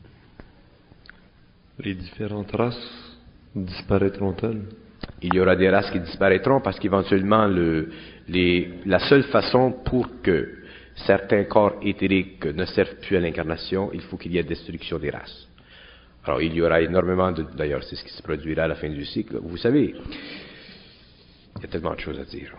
Les différentes races disparaîtront-elles? Il y aura des races qui disparaîtront parce qu'éventuellement, le, les, la seule façon pour que certains corps éthériques ne servent plus à l'incarnation, il faut qu'il y ait destruction des races. Alors, il y aura énormément de... D'ailleurs, c'est ce qui se produira à la fin du cycle. Vous savez, il y a tellement de choses à dire.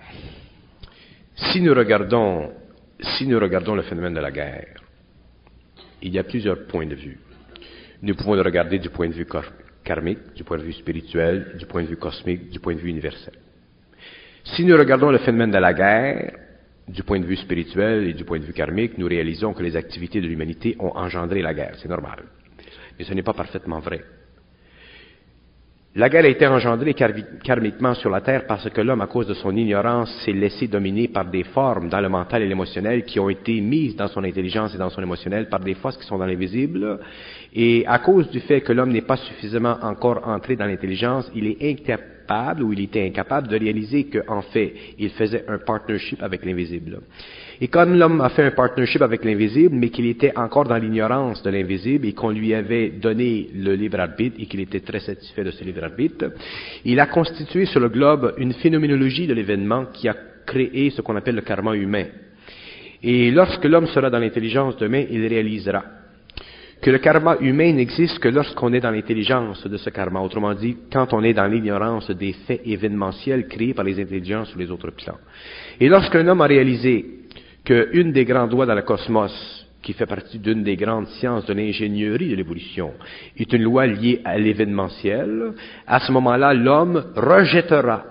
Si nous regardons, si nous regardons le phénomène de la guerre, il y a plusieurs points de vue. Nous pouvons le regarder du point de vue karmique, du point de vue spirituel, du point de vue cosmique, du point de vue universel. Si nous regardons le phénomène de la guerre, du point de vue spirituel et du point de vue karmique, nous réalisons que les activités de l'humanité ont engendré la guerre. C'est normal. Mais ce n'est pas parfaitement vrai. La guerre a été engendrée karmiquement sur la Terre parce que l'homme, à cause de son ignorance, s'est laissé dominer par des formes dans le mental et l'émotionnel qui ont été mises dans son intelligence et dans son émotionnel par des forces qui sont dans l'invisible. Et à cause du fait que l'homme n'est pas suffisamment encore entré dans l'intelligence, il est incapable ou il était incapable de réaliser qu'en fait, il faisait un partnership avec l'invisible. Et comme l'homme a fait un partnership avec l'invisible, mais qu'il était encore dans l'ignorance de l'invisible et qu'on lui avait donné le libre arbitre et qu'il était très satisfait de ce libre arbitre, il a constitué sur le globe une phénoménologie de l'événement qui a créé ce qu'on appelle le karma humain. Et lorsque l'homme sera dans l'intelligence demain, il réalisera que le karma humain n'existe que lorsqu'on est dans l'intelligence de ce karma. Autrement dit, quand on est dans l'ignorance des faits événementiels créés par les intelligences sur les autres plans. Et lorsqu'un homme a réalisé qu'une des grandes lois dans le cosmos, qui fait partie d'une des grandes sciences de l'ingénierie de l'évolution, est une loi liée à l'événementiel, à ce moment-là, l'homme rejettera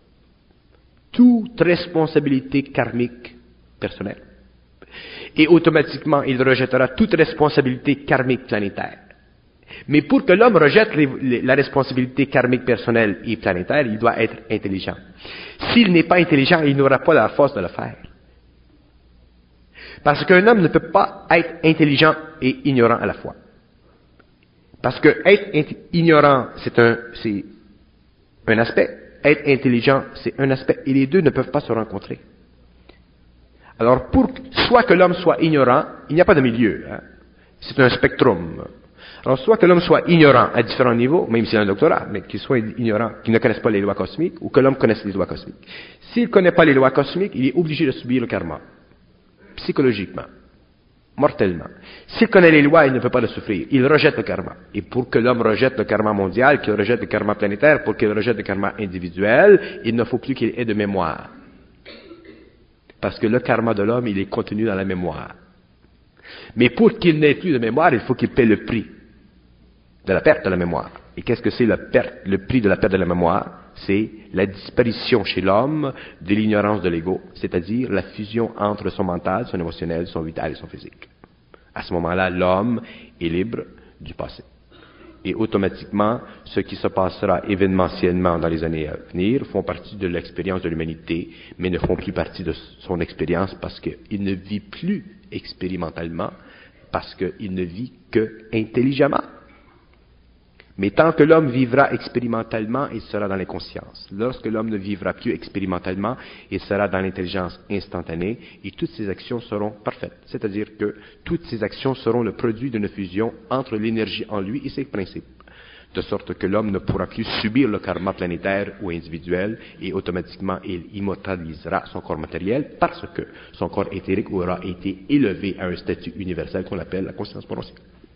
toute responsabilité karmique personnelle. Et automatiquement, il rejettera toute responsabilité karmique planétaire. Mais pour que l'homme rejette les, les, la responsabilité karmique personnelle et planétaire, il doit être intelligent. S'il n'est pas intelligent, il n'aura pas la force de le faire. Parce qu'un homme ne peut pas être intelligent et ignorant à la fois. Parce que être ignorant, c'est un, c'est un aspect. Être intelligent, c'est un aspect. Et les deux ne peuvent pas se rencontrer. Alors, pour soit que l'homme soit ignorant, il n'y a pas de milieu. Hein. C'est un spectrum. Alors, soit que l'homme soit ignorant à différents niveaux, même s'il a un doctorat, mais qu'il soit ignorant, qu'il ne connaisse pas les lois cosmiques, ou que l'homme connaisse les lois cosmiques. S'il ne connaît pas les lois cosmiques, il est obligé de subir le karma, psychologiquement, mortellement. S'il connaît les lois, il ne peut pas le souffrir. Il rejette le karma. Et pour que l'homme rejette le karma mondial, qu'il rejette le karma planétaire, pour qu'il rejette le karma individuel, il ne faut plus qu'il ait de mémoire. Parce que le karma de l'homme, il est contenu dans la mémoire. Mais pour qu'il n'ait plus de mémoire, il faut qu'il paie le prix de la perte de la mémoire. Et qu'est-ce que c'est le, le prix de la perte de la mémoire? C'est la disparition chez l'homme de l'ignorance de l'ego, c'est-à-dire la fusion entre son mental, son émotionnel, son vital et son physique. À ce moment-là, l'homme est libre du passé. Et automatiquement, ce qui se passera événementiellement dans les années à venir font partie de l'expérience de l'humanité, mais ne font plus partie de son expérience parce qu'il ne vit plus expérimentalement, parce qu'il ne vit que intelligemment. Mais tant que l'homme vivra expérimentalement, il sera dans l'inconscience. Lorsque l'homme ne vivra plus expérimentalement, il sera dans l'intelligence instantanée et toutes ses actions seront parfaites. C'est-à-dire que toutes ses actions seront le produit d'une fusion entre l'énergie en lui et ses principes. De sorte que l'homme ne pourra plus subir le karma planétaire ou individuel et automatiquement il immortalisera son corps matériel parce que son corps éthérique aura été élevé à un statut universel qu'on appelle la conscience potentielle.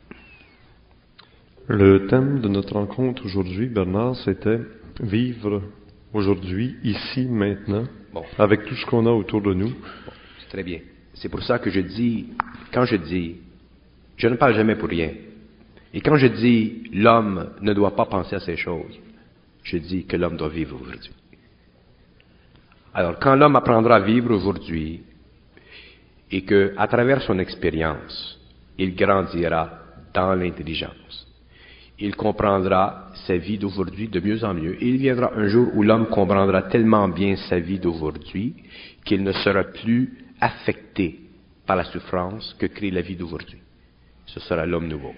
Le thème de notre rencontre aujourd'hui, Bernard, c'était vivre aujourd'hui, ici, maintenant, bon. Avec tout ce qu'on a autour de nous. Bon, c'est très bien. C'est pour ça que je dis, quand je dis, je ne parle jamais pour rien. Et quand je dis l'homme ne doit pas penser à ces choses, je dis que l'homme doit vivre aujourd'hui. Alors, quand l'homme apprendra à vivre aujourd'hui et que, à travers son expérience, il grandira dans l'intelligence, il comprendra sa vie d'aujourd'hui de mieux en mieux. Et il viendra un jour où l'homme comprendra tellement bien sa vie d'aujourd'hui qu'il ne sera plus affecté par la souffrance que crée la vie d'aujourd'hui. Ce sera l'homme nouveau.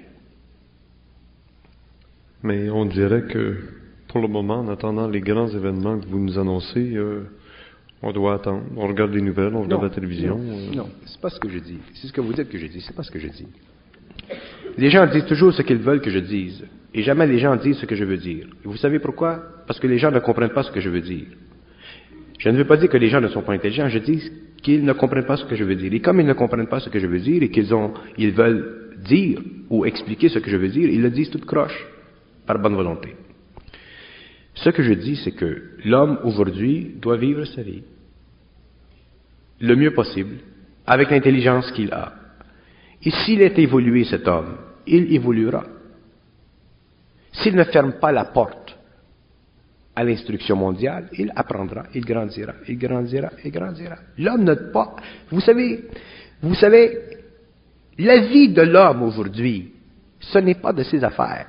Mais on dirait que, pour le moment, en attendant les grands événements que vous nous annoncez, euh, on doit attendre. On regarde les nouvelles, on regarde non, la télévision. Non, euh... non, c'est pas ce que je dis. C'est ce que vous dites que je dis, c'est pas ce que je dis. Les gens disent toujours ce qu'ils veulent que je dise, et jamais les gens disent ce que je veux dire. Et vous savez pourquoi? Parce que les gens ne comprennent pas ce que je veux dire. Je ne veux pas dire que les gens ne sont pas intelligents, je dis qu'ils ne comprennent pas ce que je veux dire. Et comme ils ne comprennent pas ce que je veux dire, et qu'ils ont, ils veulent dire ou expliquer ce que je veux dire, ils le disent toute croche, par bonne volonté. Ce que je dis, c'est que l'homme aujourd'hui doit vivre sa vie le mieux possible, avec l'intelligence qu'il a. Et s'il est évolué, cet homme, il évoluera. S'il ne ferme pas la porte à l'instruction mondiale, il apprendra, il grandira, il grandira, il grandira. L'homme n'a pas... Vous savez, vous savez, la vie de l'homme aujourd'hui, ce n'est pas de ses affaires.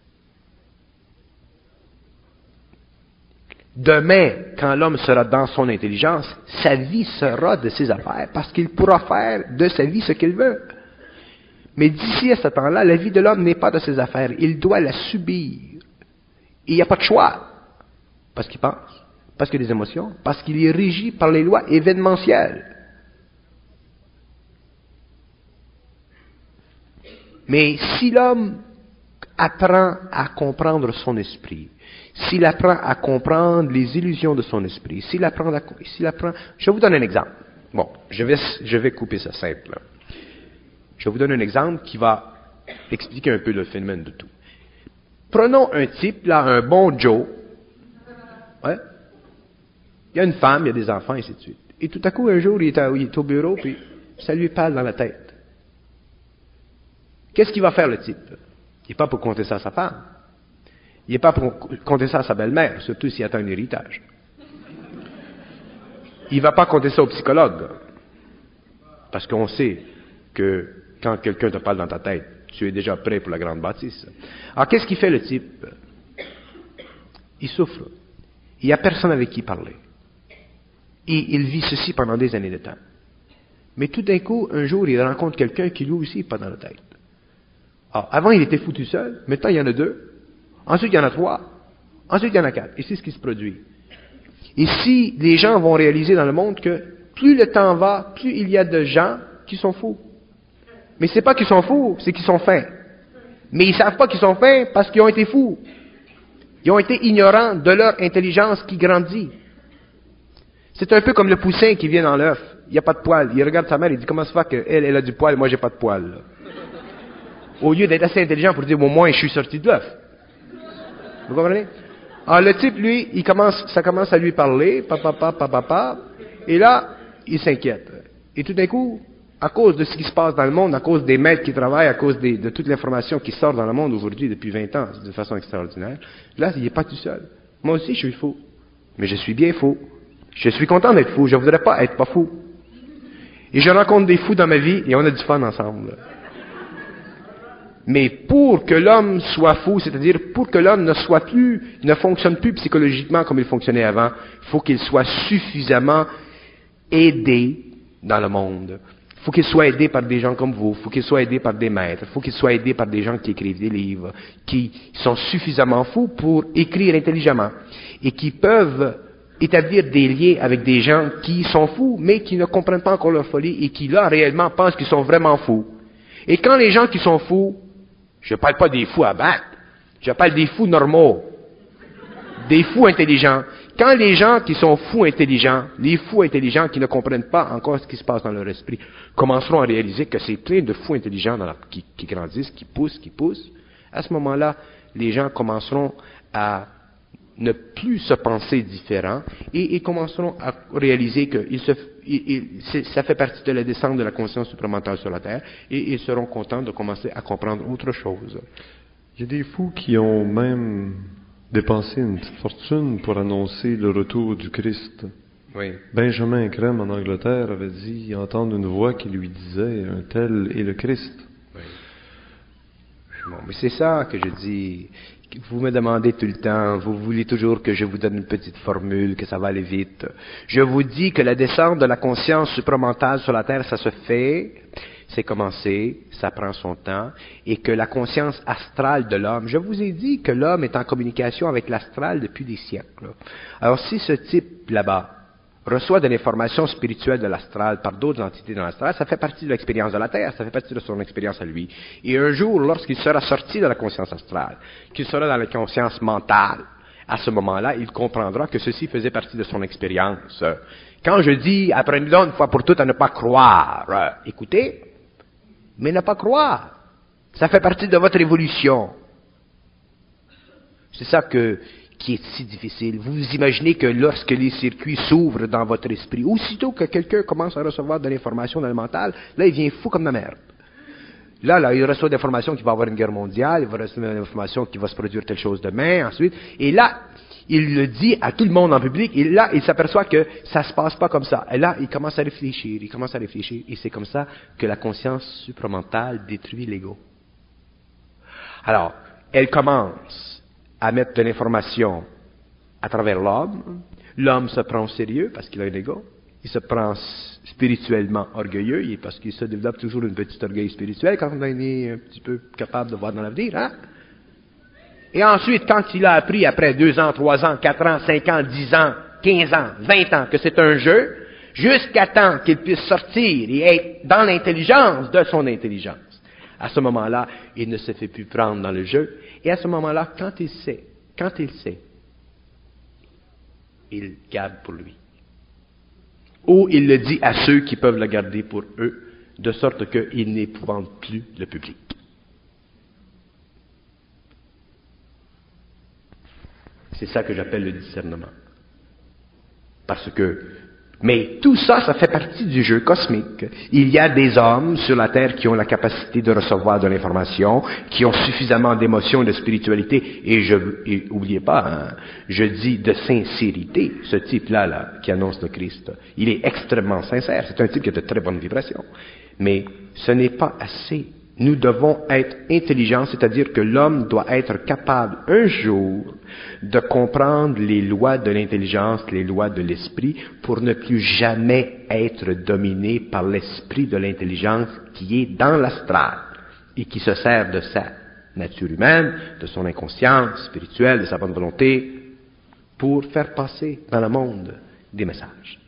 Demain, quand l'homme sera dans son intelligence, sa vie sera de ses affaires, parce qu'il pourra faire de sa vie ce qu'il veut. Mais d'ici à ce temps-là, la vie de l'homme n'est pas de ses affaires. Il doit la subir. Et il n'y a pas de choix. Parce qu'il pense, parce qu'il a des émotions, parce qu'il est régi par les lois événementielles. Mais si l'homme apprend à comprendre son esprit, s'il apprend à comprendre les illusions de son esprit, s'il apprend à, s'il apprend... Je vous donne un exemple. Bon, je vais, je vais couper ça simple. Là. Je vous donne un exemple qui va expliquer un peu le phénomène de tout. Prenons un type, là, un bon Joe. Ouais. Il y a une femme, il y a des enfants, et ainsi de suite. Et tout à coup, un jour, il est, à, il est au bureau, puis ça lui parle dans la tête. Qu'est-ce qu'il va faire, le type? Il n'est pas pour compter ça à sa femme. Il n'est pas pour compter ça à sa belle-mère, surtout s'il attend un héritage. Il ne va pas compter ça au psychologue. Parce qu'on sait que quand quelqu'un te parle dans ta tête, tu es déjà prêt pour la grande bâtisse. Alors, qu'est-ce qu'il fait, le type? Il souffre. Il n'y a personne avec qui parler. Et il vit ceci pendant des années de temps. Mais tout d'un coup, un jour, il rencontre quelqu'un qui lui aussi pas dans la tête. Alors, avant, il était foutu seul. Maintenant, il y en a deux. Ensuite, il y en a trois. Ensuite, il y en a quatre. Et c'est ce qui se produit. Et si les gens vont réaliser dans le monde que plus le temps va, plus il y a de gens qui sont fous. Mais c'est pas qu'ils sont fous, c'est qu'ils sont fins. Mais ils ne savent pas qu'ils sont fins parce qu'ils ont été fous. Ils ont été ignorants de leur intelligence qui grandit. C'est un peu comme le poussin qui vient dans l'œuf. Il n'y a pas de poils. Il regarde sa mère et il dit, comment ça fait qu'elle, elle a du poil et moi j'ai pas de poils, là? Au lieu d'être assez intelligent pour dire, au moins je suis sorti de l'œuf. Vous comprenez? Alors le type, lui, il commence, ça commence à lui parler, papa, papa, papa, et là, il s'inquiète. Et tout d'un coup, à cause de ce qui se passe dans le monde, à cause des maîtres qui travaillent, à cause des, de toute l'information qui sort dans le monde aujourd'hui depuis vingt ans, de façon extraordinaire, là, il n'est pas tout seul. Moi aussi, je suis fou. Mais je suis bien fou. Je suis content d'être fou. Je ne voudrais pas être pas fou. Et je rencontre des fous dans ma vie et on a du fun ensemble. Mais pour que l'homme soit fou, c'est-à-dire pour que l'homme ne soit plus, ne fonctionne plus psychologiquement comme il fonctionnait avant, il faut qu'il soit suffisamment aidé dans le monde. Il faut qu'il soit aidé par des gens comme vous, il faut qu'il soit aidé par des maîtres, il faut qu'il soit aidé par des gens qui écrivent des livres, qui sont suffisamment fous pour écrire intelligemment et qui peuvent établir des liens avec des gens qui sont fous, mais qui ne comprennent pas encore leur folie et qui, là, réellement pensent qu'ils sont vraiment fous. Et quand les gens qui sont fous, je ne parle pas des fous à battre, je parle des fous normaux, des fous intelligents. Quand les gens qui sont fous intelligents, les fous intelligents qui ne comprennent pas encore ce qui se passe dans leur esprit, commenceront à réaliser que c'est plein de fous intelligents dans la, qui, qui grandissent, qui poussent, qui poussent, à ce moment-là, les gens commenceront à ne plus se penser différents et, et commenceront à réaliser que il se, il, il, ça fait partie de la descente de la conscience supramentale sur la Terre et ils seront contents de commencer à comprendre autre chose. Il y a des fous qui ont même dépensé une petite fortune pour annoncer le retour du Christ. Oui. Benjamin Crème en Angleterre avait dit entendre une voix qui lui disait un tel est le Christ. Oui. Bon, mais c'est ça que je dis. Vous me demandez tout le temps, vous voulez toujours que je vous donne une petite formule, que ça va aller vite. Je vous dis que la descente de la conscience supramentale sur la Terre, ça se fait, c'est commencé, ça prend son temps, et que la conscience astrale de l'homme, je vous ai dit que l'homme est en communication avec l'astral depuis des siècles. Alors si ce type là-bas reçoit de l'information spirituelle de l'astral par d'autres entités dans l'astral, ça fait partie de l'expérience de la Terre, ça fait partie de son expérience à lui. Et un jour, lorsqu'il sera sorti de la conscience astrale, qu'il sera dans la conscience mentale, à ce moment-là, il comprendra que ceci faisait partie de son expérience. Quand je dis, apprenez donc une fois pour toutes à ne pas croire, euh, écoutez, mais ne pas croire, ça fait partie de votre évolution. C'est ça que... qui est si difficile. Vous vous imaginez que lorsque les circuits s'ouvrent dans votre esprit, aussitôt que quelqu'un commence à recevoir de l'information dans le mental, là, il devient fou comme la merde. Là, là, il reçoit des informations qu'il va y avoir une guerre mondiale, il va recevoir des informations qu'il va se produire telle chose demain, ensuite, et là, il le dit à tout le monde en public, et là, il s'aperçoit que ça se passe pas comme ça. Et là, il commence à réfléchir, il commence à réfléchir, et c'est comme ça que la conscience supramentale détruit l'ego. Alors, elle commence à mettre de l'information à travers l'homme. L'homme se prend au sérieux parce qu'il a un ego. Il se prend spirituellement orgueilleux parce qu'il se développe toujours une petite orgueil spirituel quand on est un petit peu capable de voir dans l'avenir. Hein? Et ensuite, quand il a appris après deux ans, trois ans, quatre ans, cinq ans, dix ans, quinze ans, vingt ans que c'est un jeu, jusqu'à temps qu'il puisse sortir et être dans l'intelligence de son intelligence. À ce moment-là, il ne se fait plus prendre dans le jeu. Et à ce moment-là, quand il sait, quand il sait, il garde pour lui. Ou il le dit à ceux qui peuvent le garder pour eux, de sorte qu'il n'épouvante plus le public. C'est ça que j'appelle le discernement. Parce que Mais tout ça, ça fait partie du jeu cosmique. Il y a des hommes sur la Terre qui ont la capacité de recevoir de l'information, qui ont suffisamment d'émotion et de spiritualité, et je, et, oubliez pas, hein, je dis de sincérité, ce type-là, là, qui annonce le Christ. Il est extrêmement sincère, c'est un type qui a de très bonnes vibrations. Mais ce n'est pas assez. Nous devons être intelligents, c'est-à-dire que l'homme doit être capable un jour de comprendre les lois de l'intelligence, les lois de l'esprit, pour ne plus jamais être dominé par l'esprit de l'intelligence qui est dans l'astral et qui se sert de sa nature humaine, de son inconscience spirituelle, de sa bonne volonté, pour faire passer dans le monde des messages.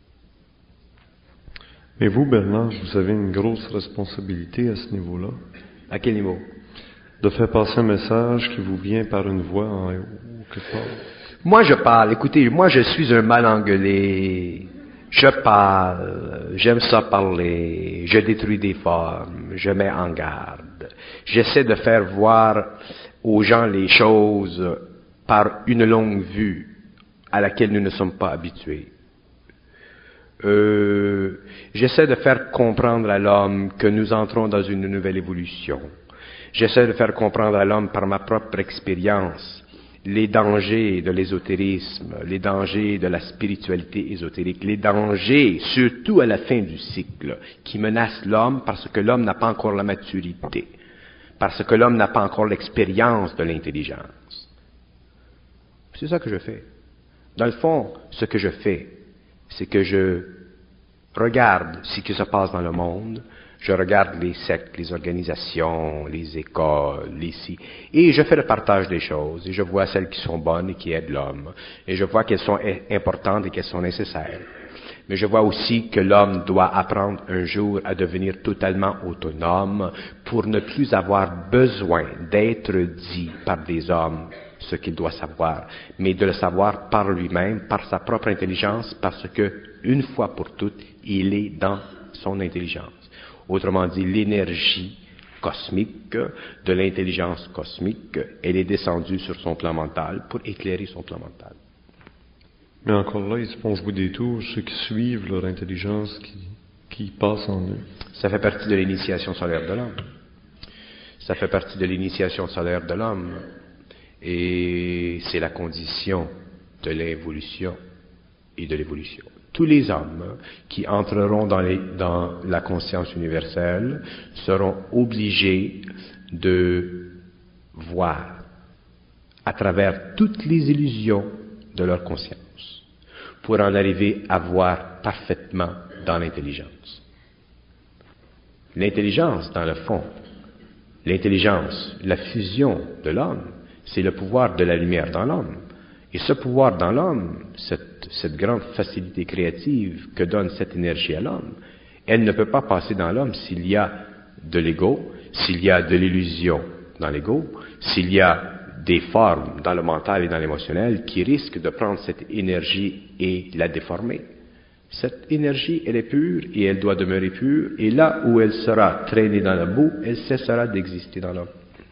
Mais vous, Bernard, vous avez une grosse responsabilité à ce niveau-là. À quel niveau? de faire passer un message qui vous vient par une voix en haut, quelque part. Moi, je parle. Écoutez, moi, je suis un mal engueulé. Je parle. J'aime ça parler. Je détruis des formes. Je mets en garde. J'essaie de faire voir aux gens les choses par une longue vue à laquelle nous ne sommes pas habitués. Euh, j'essaie de faire comprendre à l'homme que nous entrons dans une nouvelle évolution. J'essaie de faire comprendre à l'homme par ma propre expérience les dangers de l'ésotérisme, les dangers de la spiritualité ésotérique, les dangers, surtout à la fin du cycle, qui menacent l'homme parce que l'homme n'a pas encore la maturité, parce que l'homme n'a pas encore l'expérience de l'intelligence. C'est ça que je fais. Dans le fond, ce que je fais, c'est que je regarde ce qui se passe dans le monde, je regarde les sectes, les organisations, les écoles, les si, et je fais le partage des choses, et je vois celles qui sont bonnes et qui aident l'homme, et je vois qu'elles sont importantes et qu'elles sont nécessaires. Mais je vois aussi que l'homme doit apprendre un jour à devenir totalement autonome pour ne plus avoir besoin d'être dit par des hommes ce qu'il doit savoir, mais de le savoir par lui-même, par sa propre intelligence, parce que, une fois pour toutes, il est dans son intelligence. Autrement dit, l'énergie cosmique de l'intelligence cosmique, elle est descendue sur son plan mental pour éclairer son plan mental. Mais encore là, ils se font jouer des tours, ceux qui suivent leur intelligence, qui, qui passe en eux. Ça fait partie de l'initiation solaire de l'homme. Ça fait partie de l'initiation solaire de l'homme. Et c'est la condition de l'involution et de l'évolution. Tous les hommes qui entreront dans, les, dans la conscience universelle seront obligés de voir à travers toutes les illusions de leur conscience pour en arriver à voir parfaitement dans l'intelligence. L'intelligence, dans le fond, l'intelligence, la fusion de l'homme, c'est le pouvoir de la lumière dans l'homme. Et ce pouvoir dans l'homme, cette, cette grande facilité créative que donne cette énergie à l'homme, elle ne peut pas passer dans l'homme s'il y a de l'ego, s'il y a de l'illusion dans l'ego, s'il y a des formes dans le mental et dans l'émotionnel qui risquent de prendre cette énergie et la déformer. Cette énergie, elle est pure et elle doit demeurer pure, et là où elle sera traînée dans la boue, elle cessera d'exister dans l'homme.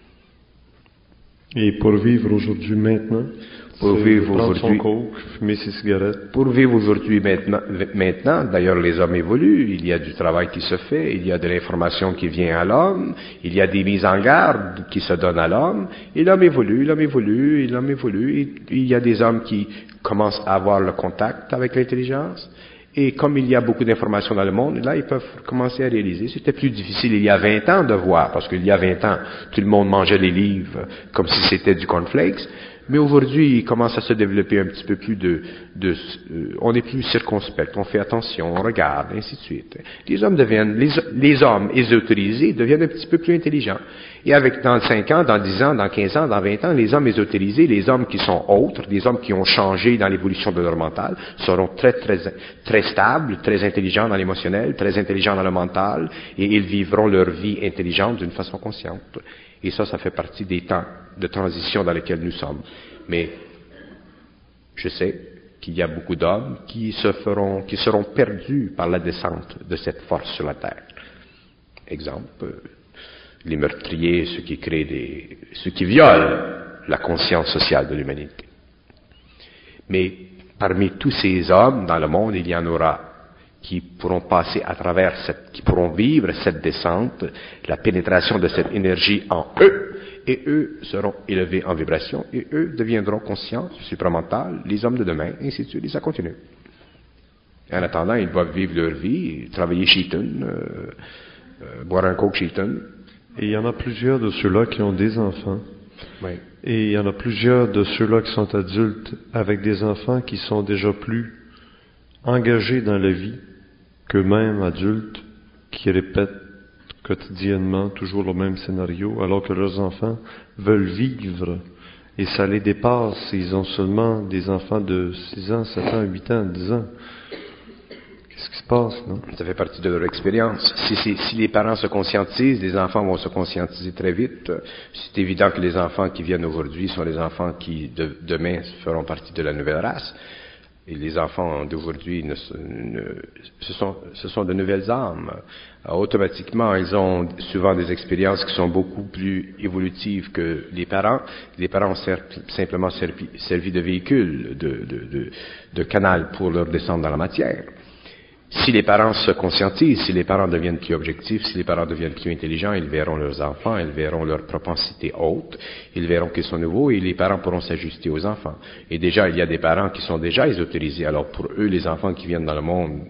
Et pour vivre aujourd'hui, maintenant, pour vivre aujourd'hui, coke, fumer ses cigarettes. Pour vivre aujourd'hui, maintenant, maintenant, d'ailleurs les hommes évoluent, il y a du travail qui se fait, il y a de l'information qui vient à l'homme, il y a des mises en garde qui se donnent à l'homme, et l'homme évolue, l'homme évolue, et l'homme évolue, et il y a des hommes qui commencent à avoir le contact avec l'intelligence, et comme il y a beaucoup d'informations dans le monde, là, ils peuvent commencer à réaliser. C'était plus difficile il y a vingt ans de voir, parce qu'il y a vingt ans, tout le monde mangeait les livres comme si c'était du cornflakes. Mais aujourd'hui, il commence à se développer un petit peu plus de... de euh, on est plus circonspect, on fait attention, on regarde, ainsi de suite. Les hommes deviennent... Les, les hommes ésotérisés deviennent un petit peu plus intelligents. Et avec dans cinq ans, dans dix ans, dans quinze ans, dans vingt ans, les hommes ésotérisés, les hommes qui sont autres, les hommes qui ont changé dans l'évolution de leur mental, seront très, très, très stables, très intelligents dans l'émotionnel, très intelligents dans le mental, et ils vivront leur vie intelligente d'une façon consciente. Et ça, ça fait partie des temps de transition dans lesquels nous sommes. Mais je sais qu'il y a beaucoup d'hommes qui se feront, qui seront perdus par la descente de cette force sur la terre. Exemple, les meurtriers, ceux qui créent des, ceux qui violent la conscience sociale de l'humanité. Mais parmi tous ces hommes dans le monde, il y en aura qui pourront passer à travers cette, qui pourront vivre cette descente, la pénétration de cette énergie en eux, et eux seront élevés en vibration, et eux deviendront conscients, supramentales, les hommes de demain, et ainsi de suite, et ça continue. Et en attendant, ils doivent vivre leur vie, travailler Sheaton, euh, euh, boire un coke Sheaton. Et il y en a plusieurs de ceux-là qui ont des enfants. Oui. Et il y en a plusieurs de ceux-là qui sont adultes avec des enfants qui sont déjà plus engagés dans la vie qu'eux-mêmes adultes qui répètent quotidiennement toujours le même scénario alors que leurs enfants veulent vivre et ça les dépasse. Ils ont seulement des enfants de six ans, sept ans, huit ans, dix ans. Qu'est-ce qui se passe, non? Ça fait partie de leur expérience. Si, si, si les parents se conscientisent, les enfants vont se conscientiser très vite. C'est évident que les enfants qui viennent aujourd'hui sont les enfants qui, de, demain, feront partie de la nouvelle race. Et les enfants d'aujourd'hui, ne, ne, ce, sont, ce sont de nouvelles âmes. Alors, automatiquement, ils ont souvent des expériences qui sont beaucoup plus évolutives que les parents. Les parents ont servi, simplement servi, servi de véhicule, de, de, de, de canal pour leur descendre dans la matière. Si les parents se conscientisent, si les parents deviennent plus objectifs, si les parents deviennent plus intelligents, ils verront leurs enfants, ils verront leurs propensités hautes, ils verront qu'ils sont nouveaux et les parents pourront s'ajuster aux enfants. Et déjà, il y a des parents qui sont déjà ésotérisés. Alors pour eux, les enfants qui viennent dans le monde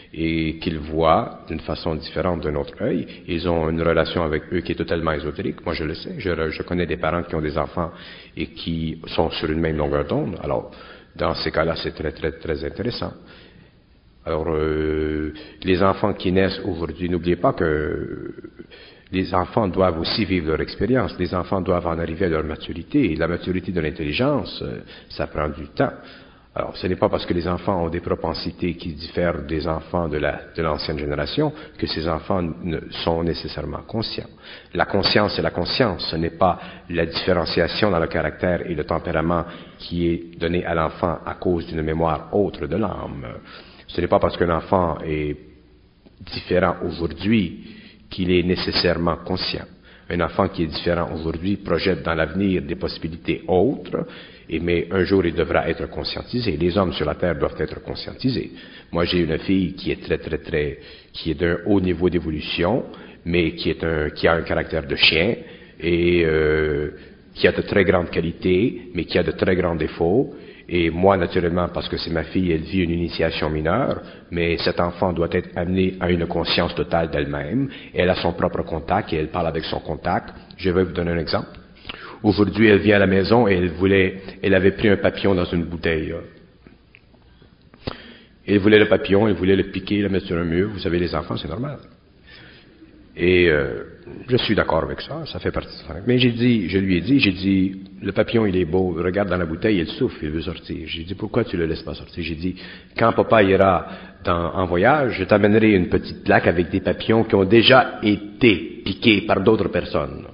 et qu'ils voient d'une façon différente de notre œil, ils ont une relation avec eux qui est totalement ésotérique. Moi, je le sais. Je, je connais des parents qui ont des enfants et qui sont sur une même longueur d'onde. Alors, dans ces cas-là, c'est très, très, très intéressant. Alors, euh, les enfants qui naissent aujourd'hui, n'oubliez pas que les enfants doivent aussi vivre leur expérience. Les enfants doivent en arriver à leur maturité. Et la maturité de l'intelligence, ça prend du temps. Alors, ce n'est pas parce que les enfants ont des propensités qui diffèrent des enfants de la, de l'ancienne génération que ces enfants ne sont nécessairement conscients. La conscience, c'est la conscience. Ce n'est pas la différenciation dans le caractère et le tempérament qui est donné à l'enfant à cause d'une mémoire autre de l'âme. Ce n'est pas parce qu'un enfant est différent aujourd'hui qu'il est nécessairement conscient. Un enfant qui est différent aujourd'hui projette dans l'avenir des possibilités autres, et, mais un jour il devra être conscientisé. Les hommes sur la terre doivent être conscientisés. Moi, j'ai une fille qui est très, très, très, qui est d'un haut niveau d'évolution, mais qui est un, qui a un caractère de chien, et euh, qui a de très grandes qualités, mais qui a de très grands défauts. Et moi, naturellement, parce que c'est ma fille, elle vit une initiation mineure, mais cet enfant doit être amené à une conscience totale d'elle-même. Elle a son propre contact et elle parle avec son contact. Je vais vous donner un exemple. Aujourd'hui, elle vient à la maison et elle voulait, elle avait pris un papillon dans une bouteille. Elle voulait le papillon, elle voulait le piquer, le mettre sur un mur. Vous savez, les enfants, c'est normal. Et euh, je suis d'accord avec ça, ça fait partie de ça. Mais j'ai dit, je lui ai dit, j'ai dit, le papillon il est beau, regarde dans la bouteille, il souffle, il veut sortir. J'ai dit, pourquoi tu le laisses pas sortir? J'ai dit, quand papa ira dans, en voyage, je t'amènerai une petite plaque avec des papillons qui ont déjà été piqués par d'autres personnes.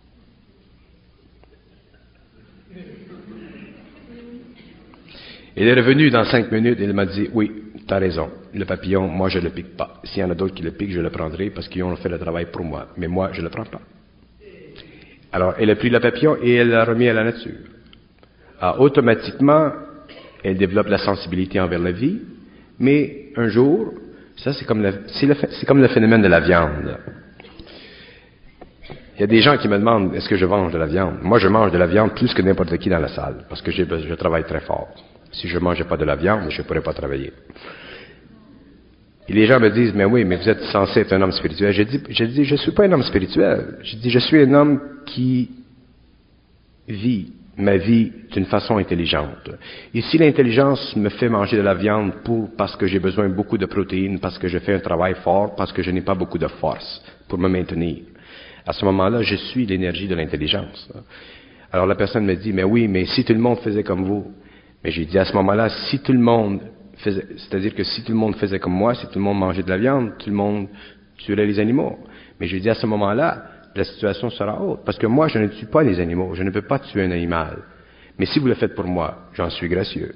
Il est revenu dans cinq minutes et il m'a dit, oui, t'as raison, le papillon, moi je le pique pas. S'il y en a d'autres qui le piquent, je le prendrai parce qu'ils ont fait le travail pour moi. Mais moi, je le prends pas. Alors, elle a pris le papillon et elle l'a remis à la nature. Alors, automatiquement, elle développe la sensibilité envers la vie, mais un jour, ça c'est comme, la, c'est, le, c'est comme le phénomène de la viande. Il y a des gens qui me demandent, est-ce que je mange de la viande? Moi, je mange de la viande plus que n'importe qui dans la salle, parce que j'ai, je travaille très fort. Si je ne mangeais pas de la viande, je ne pourrais pas travailler. Et les gens me disent, mais oui, mais vous êtes censé être un homme spirituel. J'ai dit, j'ai dit, je ne suis pas un homme spirituel. J'ai dit, je suis un homme qui vit ma vie d'une façon intelligente. Et si l'intelligence me fait manger de la viande pour, parce que j'ai besoin de beaucoup de protéines, parce que je fais un travail fort, parce que je n'ai pas beaucoup de force pour me maintenir, à ce moment-là, je suis l'énergie de l'intelligence. Alors la personne me dit, mais oui, mais si tout le monde faisait comme vous, mais j'ai dit à ce moment-là, si tout le monde faisait, c'est-à-dire que si tout le monde faisait comme moi, si tout le monde mangeait de la viande, tout le monde tuerait les animaux. Mais j'ai dit à ce moment-là, la situation sera autre. Parce que moi, je ne tue pas les animaux. Je ne peux pas tuer un animal. Mais si vous le faites pour moi, j'en suis gracieux.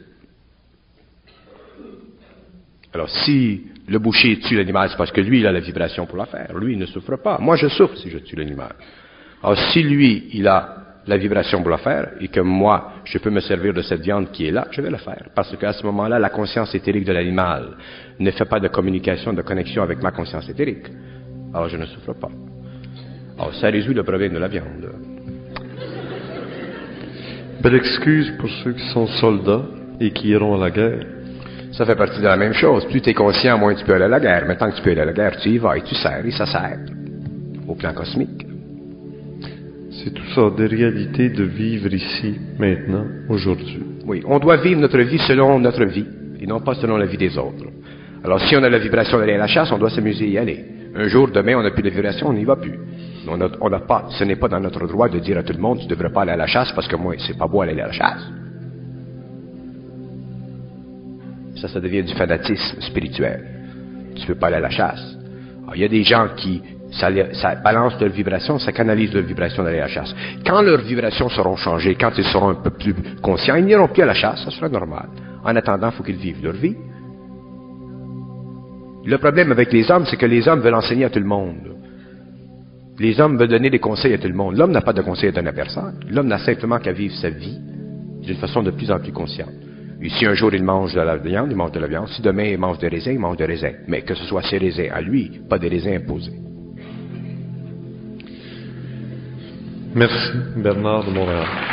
Alors, si le boucher tue l'animal, c'est parce que lui, il a la vibration pour la faire. Lui, il ne souffre pas. Moi, je souffre si je tue l'animal. Alors, si lui, il a la vibration pour la faire, et que moi, je peux me servir de cette viande qui est là, je vais le faire. Parce qu'à ce moment-là, la conscience éthérique de l'animal ne fait pas de communication, de connexion avec ma conscience éthérique. Alors, je ne souffre pas. Alors, ça résout le problème de la viande. Belle excuse pour ceux qui sont soldats et qui iront à la guerre. Ça fait partie de la même chose. Plus tu es conscient, moins tu peux aller à la guerre. Mais tant que tu peux aller à la guerre, tu y vas et tu sers, et ça sert. Au plan cosmique. C'est tout ça, des réalités de vivre ici, maintenant, aujourd'hui. Oui, on doit vivre notre vie selon notre vie, et non pas selon la vie des autres. Alors, si on a la vibration d'aller à la chasse, on doit s'amuser à y aller. Un jour, demain, on n'a plus de vibration, on n'y va plus. On a, on n'a pas, ce n'est pas dans notre droit de dire à tout le monde, tu ne devrais pas aller à la chasse parce que moi, c'est pas beau aller à la chasse. Ça, ça devient du fanatisme spirituel. tu ne peux pas aller à la chasse. Alors, il y a des gens qui, ça, ça balance leur vibration, ça canalise leur vibration d'aller à la chasse. Quand leurs vibrations seront changées, quand ils seront un peu plus conscients, ils n'iront plus à la chasse, ça sera normal. En attendant, il faut qu'ils vivent leur vie. Le problème avec les hommes, c'est que les hommes veulent enseigner à tout le monde. Les hommes veulent donner des conseils à tout le monde. L'homme n'a pas de conseils à donner à personne. L'homme n'a simplement qu'à vivre sa vie d'une façon de plus en plus consciente. Et si un jour il mange de la viande, il mange de la viande. Si demain il mange des raisins, il mange des raisins. Mais que ce soit ses raisins à lui, pas des raisins imposés. Merci, Bernard de Montréal.